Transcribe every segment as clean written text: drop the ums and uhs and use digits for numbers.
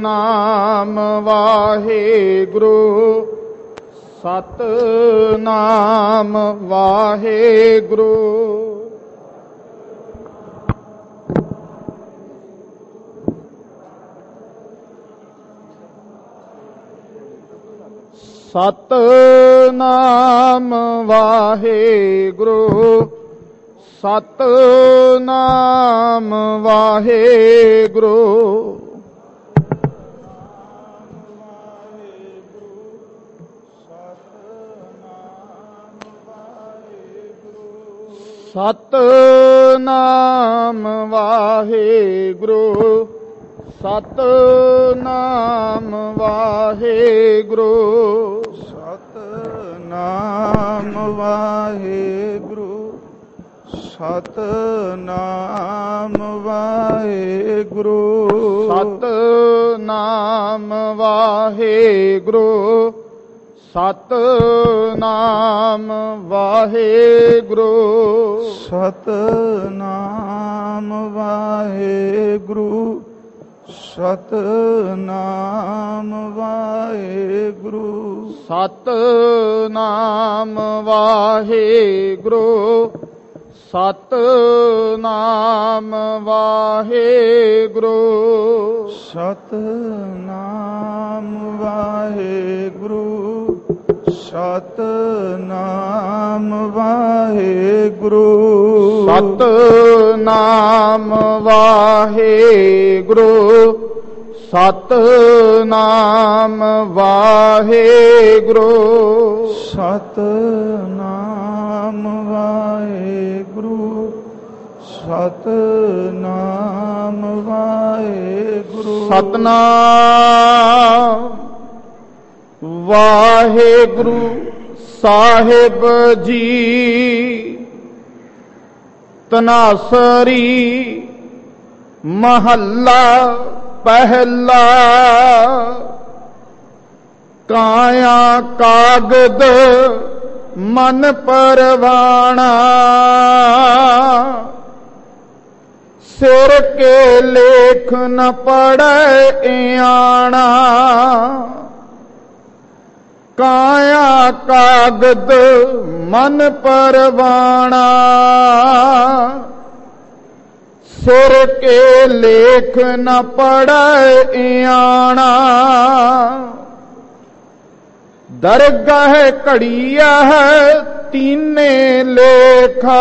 ਸਤਿਨਾਮ ਵਾਹਿਗੁਰੂ ਸਤਿਨਾਮ ਵਾਹਿਗੁਰੂ। ਸਤਿਨਾਮ ਵਾਹਿਗੁਰੂ ਸਤਿਨਾਮ ਵਾਹਿਗੁਰੂ। ਸਤਿਨਾਮ ਵਾਹਿਗੁਰੂ ਸਤਿਨਾਮ ਵਾਹਿਗੁਰੂ। ਸਤਿਨਾਮ ਵਾਹਿਗੁਰੂ ਸਤਿਨਾਮ ਵਾਹਿਗੁਰੂ। ਸਤਿਨਾਮ ਵਾਹਿਗੁਰੂ ਸਤਿਨਾਮ ਵਾਹਿਗੁਰੂ। ਸਤਿਨਾਮ ਵਾਹਿਗੁਰੂ ਸਤਿਨਾਮ ਵਾਹਿਗੁਰੂ। ਸਤਿਨਾਮ ਵਾਹਿਗੁਰੂ ਸਤਿਨਾਮ ਵਾਹਿਗੁਰੂ। ਸਤਿਨਾਮ ਵਾਹਿਗੁਰੂ ਸਤਿਨਾਮ ਵਾਹਿਗੁਰੂ। ਸਤਿਨਾਮ ਵਾਹਿਗੁਰੂ ਸਤਿਨਾਮ ਵਾਹਿਗੁਰੂ। ਸਤਿਨਾਮ ਵਾਹਿਗੁਰੂ ਸਤਿਨਾਮ ਵਾਹਿਗੁਰੂ। ਸਤਿਨਾਮ ਵਾਹਿਗੁਰੂ ਸਾਹਿਬ ਜੀ। ਤਨਾਸਰੀ ਮਹੱਲਾ ਪਹਿਲਾ। ਕਾਇਆ ਕਾਗਦ ਮਨ ਪਰਵਾਣਾ ਸਿਰ ਕੇ ਲੇਖ ਨ ਪੜੈ ਆਣਾ। ਕਾਇਆ ਕਾਗਦ ਮਨ ਪਰਵਾਣਾ ਸਿਰ ਕੇ ਲੇਖ ਨ ਪੜੈ ਆਣਾ। ਦਰਗਾਹ ਘੜੀਆ ਤੀਨੇ ਲੇਖਾ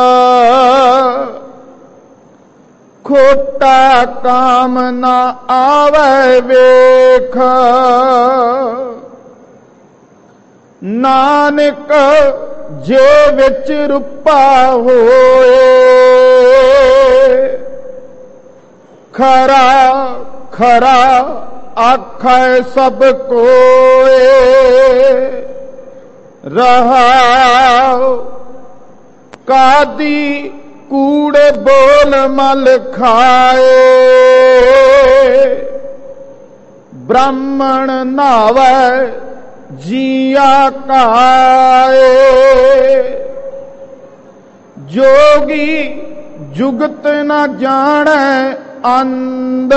ਖੋਟਾ ਕਾਮ ਨਾ ਆਵੇ ਵੇਖ। ਨਾਨਕ ਜੇ ਵਿੱਚ ਰੁਪਾ ਹੋਏ ਖਰਾ ਖਰਾ ਆਖੈ ਸਭ ਕੋਏ। ਰਹਾਉ ਕਾਦੀ ਕੂੜ ਬੋਲ ਮਲ ਖਾਏ। ਬ੍ਰਾਹਮਣ ਨਾਵੈ ਜੀਆ ਕਾਏ। ਜੋਗੀ ਜੁਗਤ ਨ ਜਾਣੈ ਅੰਧ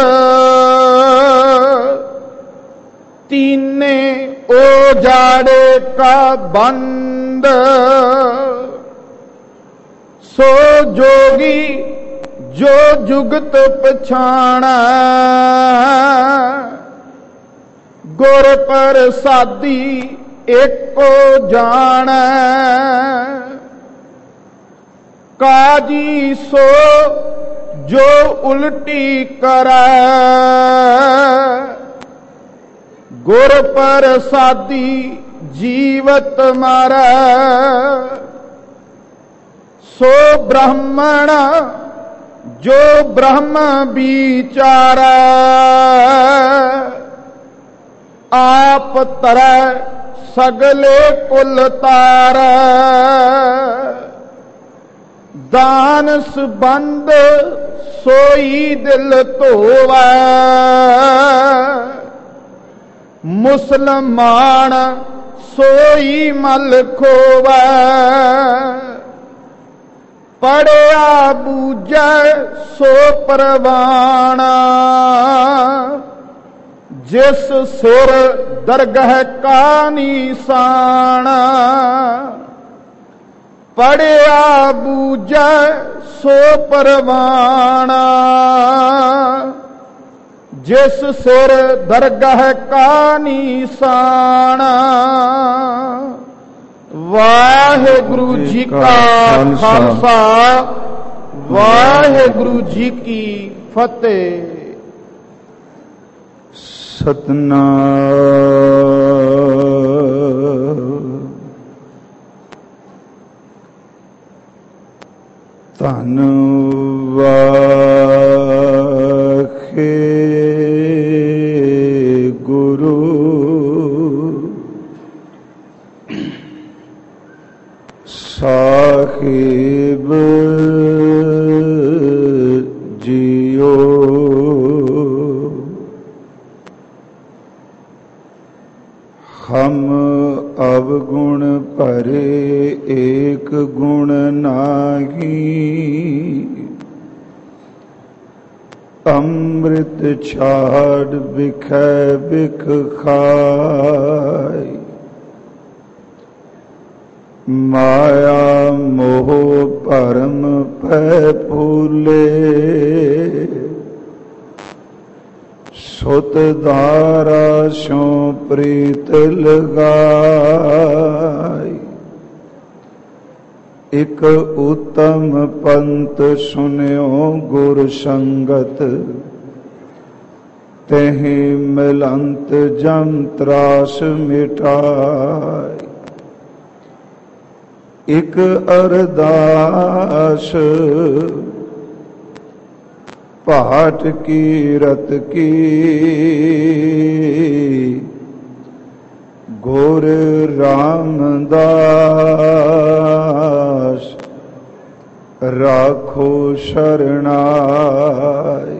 ਤੀਨੇ ਉਜਾੜੇ ਕਾ ਬੰਦ। ਸੋ ਜੋਗੀ ਜੋ ਜੁਗਤ ਪਛਾਣੈ ਗੁਰ ਪ੍ਰਸਾਦੀ ਏਕੋ ਜਾਣੈ। ਕਾਜੀ ਸੋ ਜੋ ਉਲਟੀ ਕਰੈ ਗੁਰ ਪ੍ਰਸਾਦੀ ਜੀਵਤ ਮਾਰੈ। ਸੋ ਬ੍ਰਾਹਮਣ ਜੋ ਬ੍ਰਹਮ ਵਿਚਾਰੈ ਆਪ ਤਰੈ ਸਗਲੇ ਕੁਲ ਤਾਰੈ। ਦਾਨ ਸੰਬੰਧ ਸੋਈ ਦਿਲ ਧੋਵੈ ਮੁਸਲਮਾਨ ਸੋਈ ਮਲ ਖੋਵੈ। ਪੜਿਆ ਬੂਝੈ ਸੋ ਪ੍ਰਵਾਣਾ जिस सिर दरगह का निशान, पढ़िया बूझै सो परवाना। जिस सिर दरगह का निशान, वाहेगुरु जी का खालसा, वाहेगुरु जी की फतेह। सतनाम। धन वाहे गुरु साहिब जियो। हम अवगुण भरे एक गुण नाही, अमृत छाड़ बिखै बिख खाय। माया मोह परम पै फूले, सुत धारा सो प्रीत लगाई। एक उत्तम पंत सुनियो गुर संगत, तेहि मिलंत जम त्रास मिटाय। एक अरदास पाठ कीरत की, गुर रामदास राखो शरणाय।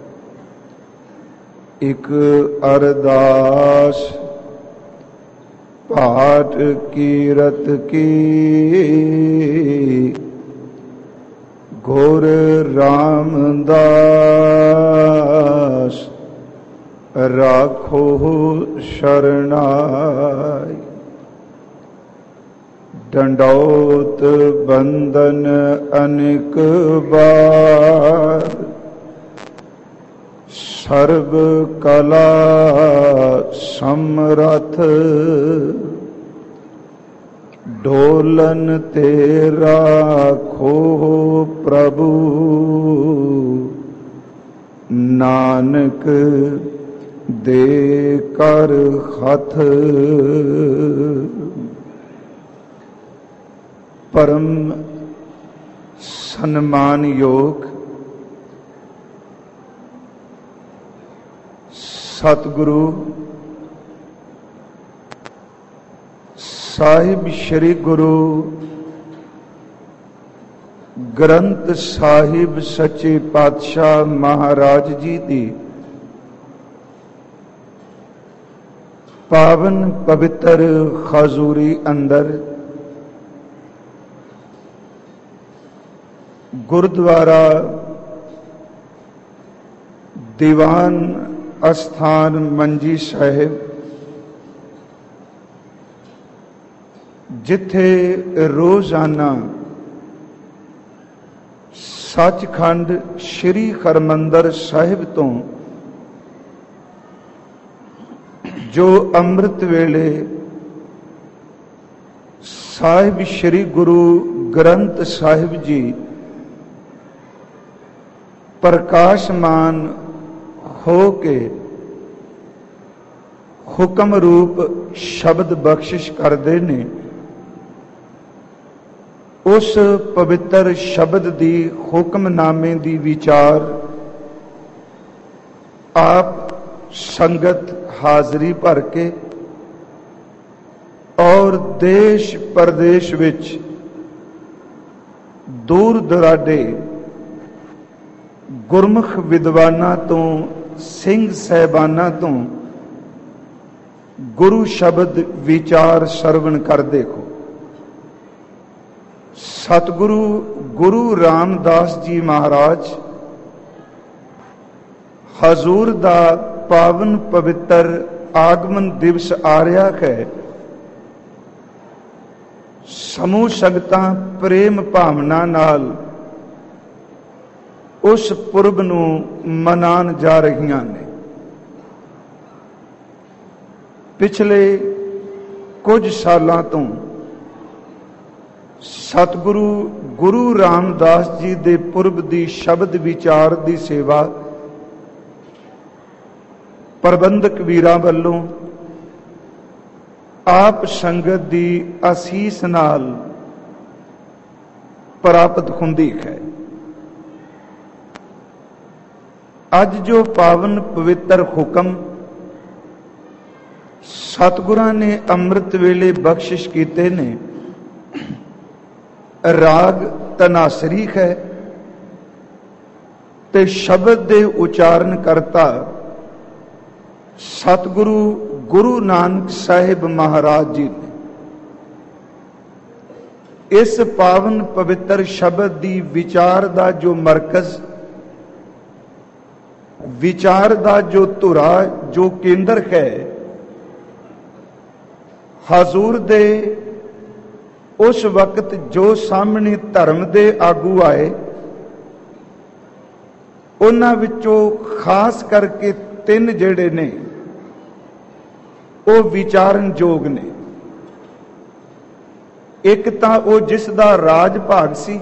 एक अरदास पाठ कीरत की, गुर रामदास राखो शरणाय। दंडौत बंदन अनेक बार, सर्व कला समरथ। डोलन तेरा खो प्रभु, नानक दे कर हथ। परम सम्मान योग सतगुरु ਸਾਹਿਬ ਸ਼੍ਰੀ ਗੁਰੂ ਗ੍ਰੰਥ ਸਾਹਿਬ ਸੱਚੇ ਪਾਤਸ਼ਾਹ ਮਹਾਰਾਜ ਜੀ ਦੀ ਪਾਵਨ ਪਵਿੱਤਰ ਹਜ਼ੂਰੀ ਅੰਦਰ ਗੁਰਦੁਆਰਾ ਦੀਵਾਨ ਅਸਥਾਨ ਮੰਜੀ ਸਾਹਿਬ, ਜਿੱਥੇ ਰੋਜ਼ਾਨਾ ਸੱਚਖੰਡ ਸ਼੍ਰੀ ਹਰਿਮੰਦਰ ਸਾਹਿਬ ਤੋਂ ਜੋ ਅੰਮ੍ਰਿਤ ਵੇਲੇ ਸਾਹਿਬ ਸ਼੍ਰੀ ਗੁਰੂ ਗ੍ਰੰਥ ਸਾਹਿਬ ਜੀ ਪ੍ਰਕਾਸ਼ਮਾਨ ਹੋ ਕੇ ਹੁਕਮ ਰੂਪ ਸ਼ਬਦ ਬਖਸ਼ਿਸ਼ ਕਰਦੇ ਨੇ, ਉਸ ਪਵਿੱਤਰ ਸ਼ਬਦ ਦੀ ਹੁਕਮਨਾਮੇ ਦੀ ਵਿਚਾਰ ਆਪ ਸੰਗਤ ਹਾਜ਼ਰੀ ਭਰ ਕੇ ਔਰ ਦੇਸ਼ ਪ੍ਰਦੇਸ਼ ਵਿੱਚ ਦੂਰ ਦੁਰਾਡੇ ਗੁਰਮੁਖ ਵਿਦਵਾਨਾਂ ਤੋਂ, ਸਿੰਘ ਸਾਹਿਬਾਨਾਂ ਤੋਂ ਗੁਰੂ ਸ਼ਬਦ ਵਿਚਾਰ ਸਰਵਣ ਕਰ ਦੇਖੋ। ਸਤਿਗੁਰੂ ਗੁਰੂ ਰਾਮਦਾਸ ਜੀ ਮਹਾਰਾਜ ਹਜ਼ੂਰ ਦਾ ਪਾਵਨ ਪਵਿੱਤਰ ਆਗਮਨ ਦਿਵਸ ਆ ਰਿਹਾ ਹੈ। ਸਮੂਹ ਸੰਗਤਾਂ ਪ੍ਰੇਮ ਭਾਵਨਾ ਨਾਲ ਉਸ ਪੁਰਬ ਨੂੰ ਮਨਾਉਣ ਜਾ ਰਹੀਆਂ ਨੇ। ਪਿਛਲੇ ਕੁਝ ਸਾਲਾਂ ਤੋਂ ਸਤਿਗੁਰੂ ਗੁਰੂ ਰਾਮਦਾਸ ਜੀ ਦੇ ਪੁਰਬ ਦੀ ਸ਼ਬਦ ਵਿਚਾਰ ਦੀ ਸੇਵਾ ਪ੍ਰਬੰਧਕ ਵੀਰਾਂ ਵੱਲੋਂ ਆਪ ਸੰਗਤ ਦੀ ਅਸੀਸ ਨਾਲ ਪ੍ਰਾਪਤ ਹੁੰਦੀ ਹੈ। ਅੱਜ ਜੋ ਪਾਵਨ ਪਵਿੱਤਰ ਹੁਕਮ ਸਤਿਗੁਰਾਂ ਨੇ ਅੰਮ੍ਰਿਤ ਵੇਲੇ ਬਖਸ਼ਿਸ਼ ਕੀਤੇ ਨੇ, ਰਾਗ ਤਨਾਸਰੀ ਹੈ ਤੇ ਸ਼ਬਦ ਦੇ ਉਚਾਰਨ ਕਰਤਾ ਸਤਿਗੁਰੂ ਗੁਰੂ ਨਾਨਕ ਸਾਹਿਬ ਮਹਾਰਾਜ ਜੀ ਨੇ। ਇਸ ਪਾਵਨ ਪਵਿੱਤਰ ਸ਼ਬਦ ਦੀ ਵਿਚਾਰ ਦਾ ਜੋ ਮਰਕਜ਼, ਵਿਚਾਰ ਦਾ ਜੋ ਧੁਰਾ, ਜੋ ਕੇਂਦਰ ਹੈ, ਹਜ਼ੂਰ ਦੇ ਉਸ ਵਕਤ ਜੋ ਸਾਹਮਣੇ ਧਰਮ ਦੇ ਆਗੂ ਆਏ, ਉਹਨਾਂ ਵਿੱਚੋਂ ਖਾਸ ਕਰਕੇ 3 ਜਿਹੜੇ ਨੇ ਉਹ ਵਿਚਾਰਨ ਯੋਗ ਨੇ। ਇੱਕ ਤਾਂ ਉਹ ਜਿਸ ਦਾ ਰਾਜ ਭਾਗ ਸੀ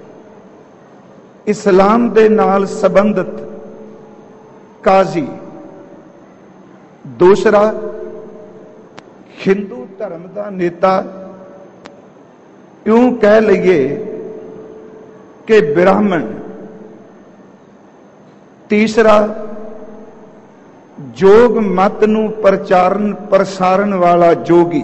ਇਸਲਾਮ ਦੇ ਨਾਲ ਸੰਬੰਧਿਤ ਕਾਜ਼ੀ, ਦੂਸਰਾ ਹਿੰਦੂ ਧਰਮ ਦਾ ਨੇਤਾ, ਇਉਂ ਕਹਿ ਲਈਏ ਕਿ ਬ੍ਰਾਹਮਣ, ਤੀਸਰਾ ਜੋਗ ਮਤ ਨੂੰ ਪ੍ਰਸਾਰਨ ਵਾਲਾ ਜੋਗੀ।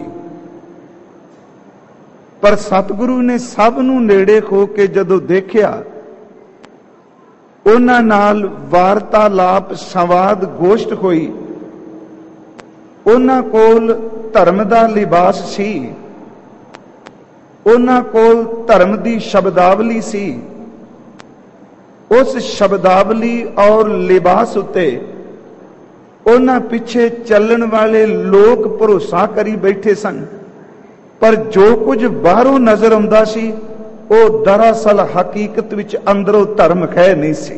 ਪਰ ਸਤਿਗੁਰੂ ਨੇ ਸਭ ਨੂੰ ਨੇੜੇ ਹੋ ਕੇ ਜਦੋਂ ਦੇਖਿਆ, ਉਹਨਾਂ ਨਾਲ ਵਾਰਤਾਲਾਪ ਸੰਵਾਦ ਗੋਸ਼ਟ ਹੋਈ। ਉਹਨਾਂ ਕੋਲ ਧਰਮ ਦਾ ਲਿਬਾਸ ਸੀ, ਉਹਨਾਂ ਕੋਲ ਧਰਮ ਦੀ ਸ਼ਬਦਾਵਲੀ ਸੀ। ਉਸ ਸ਼ਬਦਾਵਲੀ ਔਰ ਲਿਬਾਸ ਉੱਤੇ ਉਹਨਾਂ ਪਿੱਛੇ ਚੱਲਣ ਵਾਲੇ ਲੋਕ ਭਰੋਸਾ ਕਰੀ ਬੈਠੇ ਸਨ, ਪਰ ਜੋ ਕੁਝ ਬਾਹਰੋਂ ਨਜ਼ਰ ਆਉਂਦਾ ਸੀ ਉਹ ਦਰਅਸਲ ਹਕੀਕਤ ਵਿੱਚ ਅੰਦਰੋਂ ਧਰਮ ਹੈ ਨਹੀਂ ਸੀ।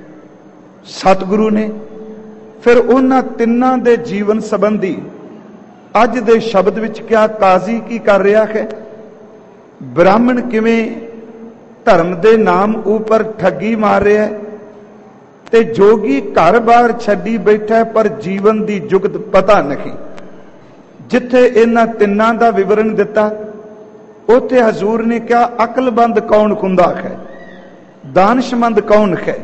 ਸਤਿਗੁਰੂ ਨੇ ਫਿਰ ਉਹਨਾਂ ਤਿੰਨਾਂ ਦੇ ਜੀਵਨ ਸੰਬੰਧੀ ਅੱਜ ਦੇ ਸ਼ਬਦ ਵਿੱਚ ਕਿਹਾ। ਕਾਜ਼ੀ ਕੀ ਕਰ ਰਿਹਾ ਹੈ, ਬ੍ਰਾਹਮਣ ਕਿਵੇਂ ਧਰਮ ਦੇ ਨਾਮ ਉੱਪਰ ਠੱਗੀ ਮਾਰ ਰਿਹਾ ਹੈ, ਤੇ ਜੋਗੀ ਘਰ-ਬਾਰ ਛੱਡੀ ਬੈਠਾ ਪਰ ਜੀਵਨ ਦੀ ਜੁਗਤ ਪਤਾ ਨਹੀਂ। ਜਿੱਥੇ ਇਹਨਾਂ ਤਿੰਨਾਂ ਦਾ ਵਿਵਰਣ ਦਿੱਤਾ, ਉੱਥੇ ਹਜ਼ੂਰ ਨੇ ਕਿਹਾ ਅਕਲਬੰਦ ਕੌਣ ਹੁੰਦਾ ਹੈ, ਦਾਨਸ਼ਮੰਦ ਕੌਣ ਹੈ,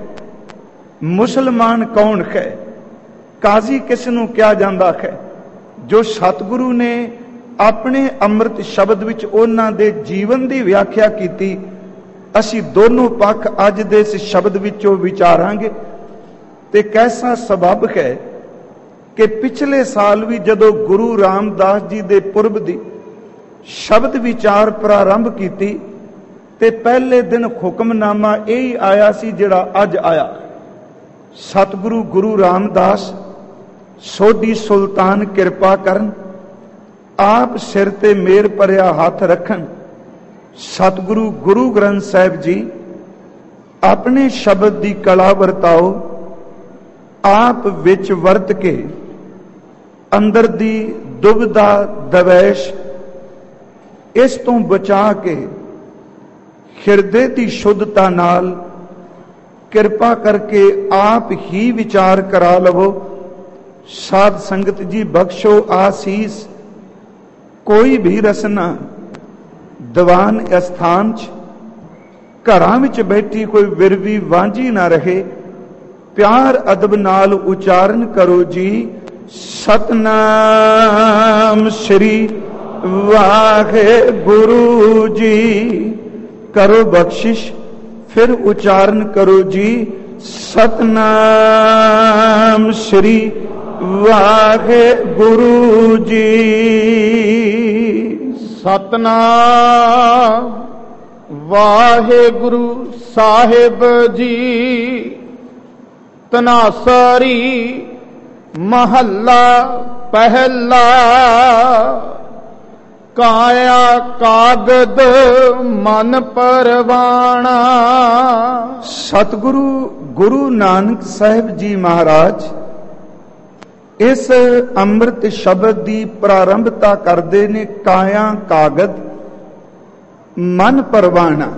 ਮੁਸਲਮਾਨ ਕੌਣ ਹੈ, ਕਾਜ਼ੀ ਕਿਸ ਨੂੰ ਕਿਹਾ ਜਾਂਦਾ ਹੈ। ਜੋ ਸਤਿਗੁਰੂ ਨੇ ਆਪਣੇ ਅੰਮ੍ਰਿਤ ਸ਼ਬਦ ਵਿੱਚ ਉਹਨਾਂ ਦੇ ਜੀਵਨ ਦੀ ਵਿਆਖਿਆ ਕੀਤੀ, ਅਸੀਂ ਦੋਨੋਂ ਪੱਖ ਅੱਜ ਦੇ ਇਸ ਸ਼ਬਦ ਵਿੱਚੋਂ ਵਿਚਾਰਾਂਗੇ। ਤੇ ਕੈਸਾ ਸਬਬ ਹੈ ਕਿ ਪਿਛਲੇ ਸਾਲ ਵੀ ਜਦੋਂ ਗੁਰੂ ਰਾਮਦਾਸ ਜੀ ਦੇ ਪੁਰਬ ਦੀ ਸ਼ਬਦ ਵਿਚਾਰ ਪ੍ਰਾਰੰਭ ਕੀਤੀ ਤੇ ਪਹਿਲੇ ਦਿਨ ਹੁਕਮਨਾਮਾ ਇਹ ਹੀ ਆਇਆ ਸੀ ਜਿਹੜਾ ਅੱਜ ਆਇਆ। ਸਤਿਗੁਰੂ ਗੁਰੂ ਰਾਮਦਾਸ ਸੋਢੀ ਸੁਲਤਾਨ ਕਿਰਪਾ ਕਰਨ, ਆਪ ਸਿਰ ਤੇ ਮੇਰ ਭਰਿਆ ਹੱਥ ਰੱਖਣ। ਸਤਿਗੁਰੂ ਗੁਰੂ ਗ੍ਰੰਥ ਸਾਹਿਬ ਜੀ ਆਪਣੇ ਸ਼ਬਦ ਦੀ ਕਲਾ ਵਰਤਾਓ, ਆਪ ਵਿੱਚ ਵਰਤ ਕੇ ਅੰਦਰ ਦੀ ਦੁਬਿਧਾ ਦਵੈਸ਼ ਇਸ ਤੋਂ ਬਚਾ ਕੇ ਹਿਰਦੇ ਦੀ ਸ਼ੁੱਧਤਾ ਨਾਲ ਕਿਰਪਾ ਕਰਕੇ ਆਪ ਹੀ ਵਿਚਾਰ ਕਰਾ ਲਵੋ। ਸਾਧ ਸੰਗਤ ਜੀ ਬਖਸ਼ੋ ਆਸੀਸ, ਕੋਈ ਵੀ ਰਸਨਾ ਦੀਵਾਨ ਅਸਥਾਨ 'ਚ ਘਰਾਂ ਵਿੱਚ ਬੈਠੀ ਕੋਈ ਵਿਰਵੀ ਵਾਂਝੀ ਨਾ ਰਹੇ। ਪਿਆਰ ਅਦਬ ਨਾਲ ਉਚਾਰਨ ਕਰੋ ਜੀ, ਸਤਨਾਮ ਸ੍ਰੀ ਵਾਹਿਗੁਰੂ ਜੀ। ਕਰੋ ਬਖਸ਼ਿਸ਼, ਫਿਰ ਉਚਾਰਨ ਕਰੋ ਜੀ, ਸਤਨਾਮ ਸ੍ਰੀ ਵਾਹਿਗੁਰੂ ਜੀ। ਸਤਨਾਮ ਵਾਹਿਗੁਰੂ ਸਾਹਿਬ ਜੀ। ਤਨਾਸਰੀ महला पहला काया कागद मन परवाना। सतगुरु गुरु नानक साहिब जी महाराज इस ਅੰਮ੍ਰਿਤ ਸ਼ਬਦ ਦੀ ਪ੍ਰਾਰੰਭਤਾ ਕਰਦੇ ਨੇ ਕਾਇਆ ਕਾਗਦ ਮਨ ਪਰਵਾਣਾ।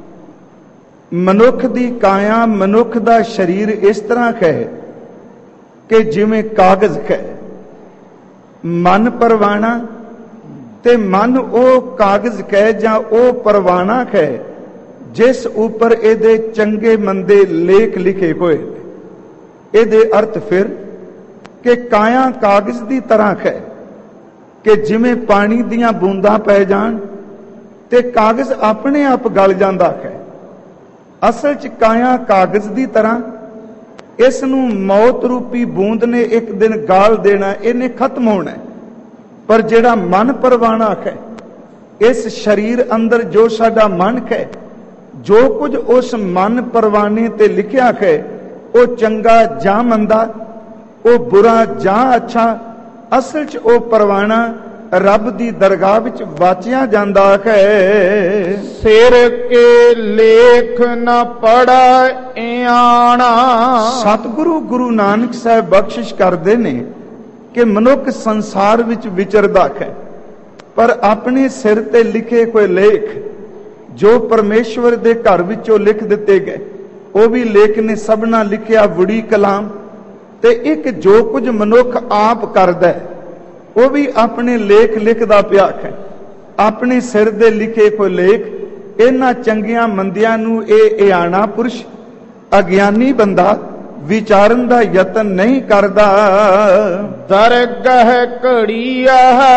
ਮਨੁੱਖ ਦੀ ਕਾਇਆ, ਮਨੁੱਖ ਦਾ ਸਰੀਰ ਇਸ ਤਰ੍ਹਾਂ ਹੈ ਕਿ ਜਿਵੇਂ ਕਾਗਜ਼ ਹੈ। ਮਨ ਪਰਵਾਣਾ ਤੇ ਮਨ ਉਹ ਕਾਗਜ਼ ਹੈ ਜਾਂ ਉਹ ਪਰਵਾਣਾ ਹੈ ਜਿਸ ਉੱਪਰ ਇਹਦੇ ਚੰਗੇ ਮੰਦੇ ਲੇਖ ਲਿਖੇ ਹੋਏ। ਇਹਦੇ ਅਰਥ ਫਿਰ ਕਿ ਕਾਇਆ ਕਾਗਜ਼ ਦੀ ਤਰ੍ਹਾਂ ਹੈ ਕਿ ਜਿਵੇਂ ਪਾਣੀ ਦੀਆਂ ਬੂੰਦਾਂ ਪੈ ਜਾਣ ਤੇ ਕਾਗਜ਼ ਆਪਣੇ ਆਪ ਗਲ ਜਾਂਦਾ ਹੈ। ਅਸਲ 'ਚ ਕਾਇਆ ਕਾਗਜ਼ ਦੀ ਤਰ੍ਹਾਂ ਇਸ ਨੂੰ ਮੌਤ ਰੂਪੀ ਬੂੰਦ ਨੇ ਇੱਕ ਦਿਨ ਗਾਲ ਦੇਣਾ, ਇਹਨੇ ਖਤਮ ਹੋਣਾ। ਪਰ ਜਿਹੜਾ ਮਨ ਪਰਵਾਣਾ ਹੈ, ਇਸ ਸਰੀਰ ਅੰਦਰ ਜੋ ਸਾਡਾ ਮਨ ਹੈ, ਜੋ ਕੁਝ ਉਸ ਮਨ ਪਰਵਾਣੇ ਤੇ ਲਿਖਿਆ ਹੈ, ਉਹ ਚੰਗਾ ਜਾਂ ਮੰਦਾ, ਉਹ ਬੁਰਾ ਜਾਂ ਅੱਛਾ, ਅਸਲ 'ਚ ਉਹ ਪਰਵਾਣਾ ਰੱਬ ਦੀ ਦਰਗਾਹ ਵਿੱਚ ਵਾਚਿਆ ਜਾਂਦਾ ਹੈ। ਸਿਰ ਕੇ ਲੇਖ ਨ ਪੜਾ ਇਆਣਾ। ਸਤਿਗੁਰੂ ਗੁਰੂ ਨਾਨਕ ਸਾਹਿਬ ਬਖਸ਼ਿਸ਼ ਕਰਦੇ ਨੇ ਕਿ ਮਨੁੱਖ ਸੰਸਾਰ ਵਿੱਚ ਵਿਚਰਦਾ ਹੈ, ਪਰ ਆਪਣੇ ਸਿਰ ਤੇ ਲਿਖੇ ਕੋਈ ਲੇਖ ਜੋ ਪਰਮੇਸ਼ਵਰ ਦੇ ਘਰ ਵਿੱਚੋਂ ਲਿਖ ਦਿੱਤੇ ਗਏ, ਉਹ ਵੀ ਲੇਖ ਨੇ ਸਭਨਾ ਲਿਖਿਆ ਵੁੜੀ ਕਲਾਮ। ਤੇ ਇੱਕ ਜੋ ਕੁਝ ਮਨੁੱਖ ਆਪ ਕਰਦਾ ਹੈ, ਉਹ ਵੀ ਆਪਣੇ ਲੇਖ ਲਿਖਦਾ ਪਿਆ ਹੈ। ਆਪਣੇ ਸਿਰ ਦੇ ਲਿਖੇ ਕੋਈ ਲੇਖ, ਇਹਨਾਂ ਚੰਗਿਆਂ ਮੰਦਿਆਂ ਨੂੰ ਇਹ ਇਆਣਾ ਪੁਰਸ਼, ਅਗਿਆਨੀ ਬੰਦਾ ਵਿਚਾਰਨ ਦਾ ਯਤਨ ਨਹੀਂ ਕਰਦਾ। ਦਰਗਹ ਘੜੀਆ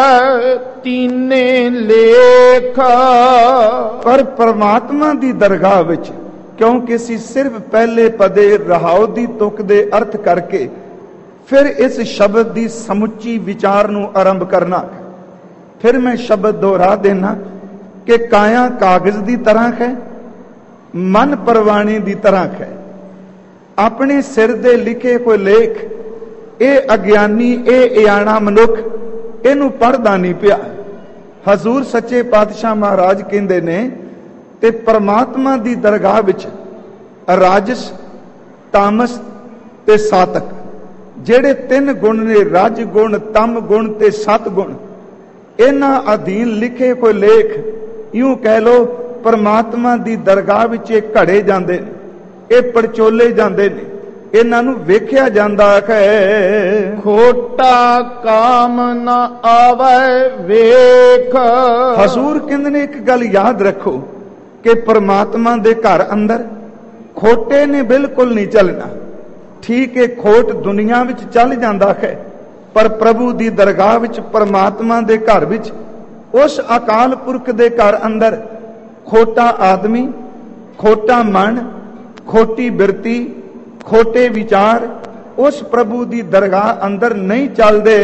ਤੀਨੇ ਲੇਖ। ਪਰ ਪਰਮਾਤਮਾ ਦੀ ਦਰਗਾਹ ਵਿੱਚ ਕਿਉਂਕਿ ਅਸੀਂ ਸਿਰਫ ਪਹਿਲੇ ਪਦੇ ਰਹਾਉ ਦੀ ਤੁਕ ਦੇ ਅਰਥ ਕਰਕੇ ਫਿਰ ਇਸ ਸ਼ਬਦ ਦੀ ਸਮੁੱਚੀ ਵਿਚਾਰ ਨੂੰ ਆਰੰਭ ਕਰਨਾ। ਫਿਰ ਮੈਂ ਸ਼ਬਦ ਦੁਹਰਾ ਦੇਣਾ ਕਿ ਕਾਇਆ ਕਾਗਜ਼ ਦੀ ਤਰ੍ਹਾਂ ਹੈ, ਮਨ ਪਰਵਾਣੇ ਦੀ ਤਰ੍ਹਾਂ ਹੈ। ਆਪਣੇ ਸਿਰ ਦੇ ਲਿਖੇ ਕੋਈ ਲੇਖ, ਇਹ ਅਗਿਆਨੀ, ਇਹ ਇਆਣਾ ਮਨੁੱਖ ਇਹਨੂੰ ਪੜ੍ਹਦਾ ਨਹੀਂ ਪਿਆ। ਹਜ਼ੂਰ ਸੱਚੇ ਪਾਤਸ਼ਾਹ ਮਹਾਰਾਜ ਕਹਿੰਦੇ ਨੇ ਤੇ ਪਰਮਾਤਮਾ ਦੀ ਦਰਗਾਹ ਵਿੱਚ ਰਾਜਸ, ਤਾਮਸ ਤੇ ਸਾਤਕ, ਜਿਹੜੇ ਤਿੰਨ ਗੁਣ ਨੇ, ਰਜ ਗੁਣ, ਤਮ ਗੁਣ ਤੇ ਸਤ ਗੁਣ, ਇਹਨਾਂ ਅਧੀਨ ਲਿਖੇ ਕੋਈ ਲੇਖ, ਇਉਂ ਕਹਿ ਲੋ ਪਰਮਾਤਮਾ ਦੀ ਦਰਗਾਹ ਵਿੱਚ ਇਹ ਘੜੇ ਜਾਂਦੇ ਨੇ, ਇਹ ਪੜਚੋਲੇ ਜਾਂਦੇ ਨੇ, ਇਹਨਾਂ ਨੂੰ ਵੇਖਿਆ ਜਾਂਦਾ ਹੈ। ਖੋਟਾ ਕਾਮ ਨ ਆਵੇ ਵੇਖ। ਹਜ਼ੂਰ ਕਹਿੰਦੇ ਨੇ ਇੱਕ ਗੱਲ ਯਾਦ ਰੱਖੋ ਕਿ ਪਰਮਾਤਮਾ ਦੇ ਘਰ ਅੰਦਰ ਖੋਟੇ ਨੇ ਬਿਲਕੁਲ ਨਹੀਂ ਚੱਲਣਾ। ਠੀਕ ਹੈ, ਖੋਟ ਦੁਨੀਆ ਵਿੱਚ ਚੱਲ ਜਾਂਦਾ ਹੈ, ਪਰ ਪ੍ਰਭੂ ਦੀ ਦਰਗਾਹ ਵਿੱਚ, ਪਰਮਾਤਮਾ ਦੇ ਘਰ ਵਿੱਚ, ਉਸ ਅਕਾਲ ਪੁਰਖ ਦੇ ਘਰ ਅੰਦਰ ਖੋਟਾ ਆਦਮੀ, ਖੋਟਾ ਮਨ, ਖੋਟੀ ਬਿਰਤੀ, ਖੋਟੇ ਵਿਚਾਰ ਉਸ ਪ੍ਰਭੂ ਦੀ ਦਰਗਾਹ ਅੰਦਰ ਨਹੀਂ ਚੱਲਦੇ।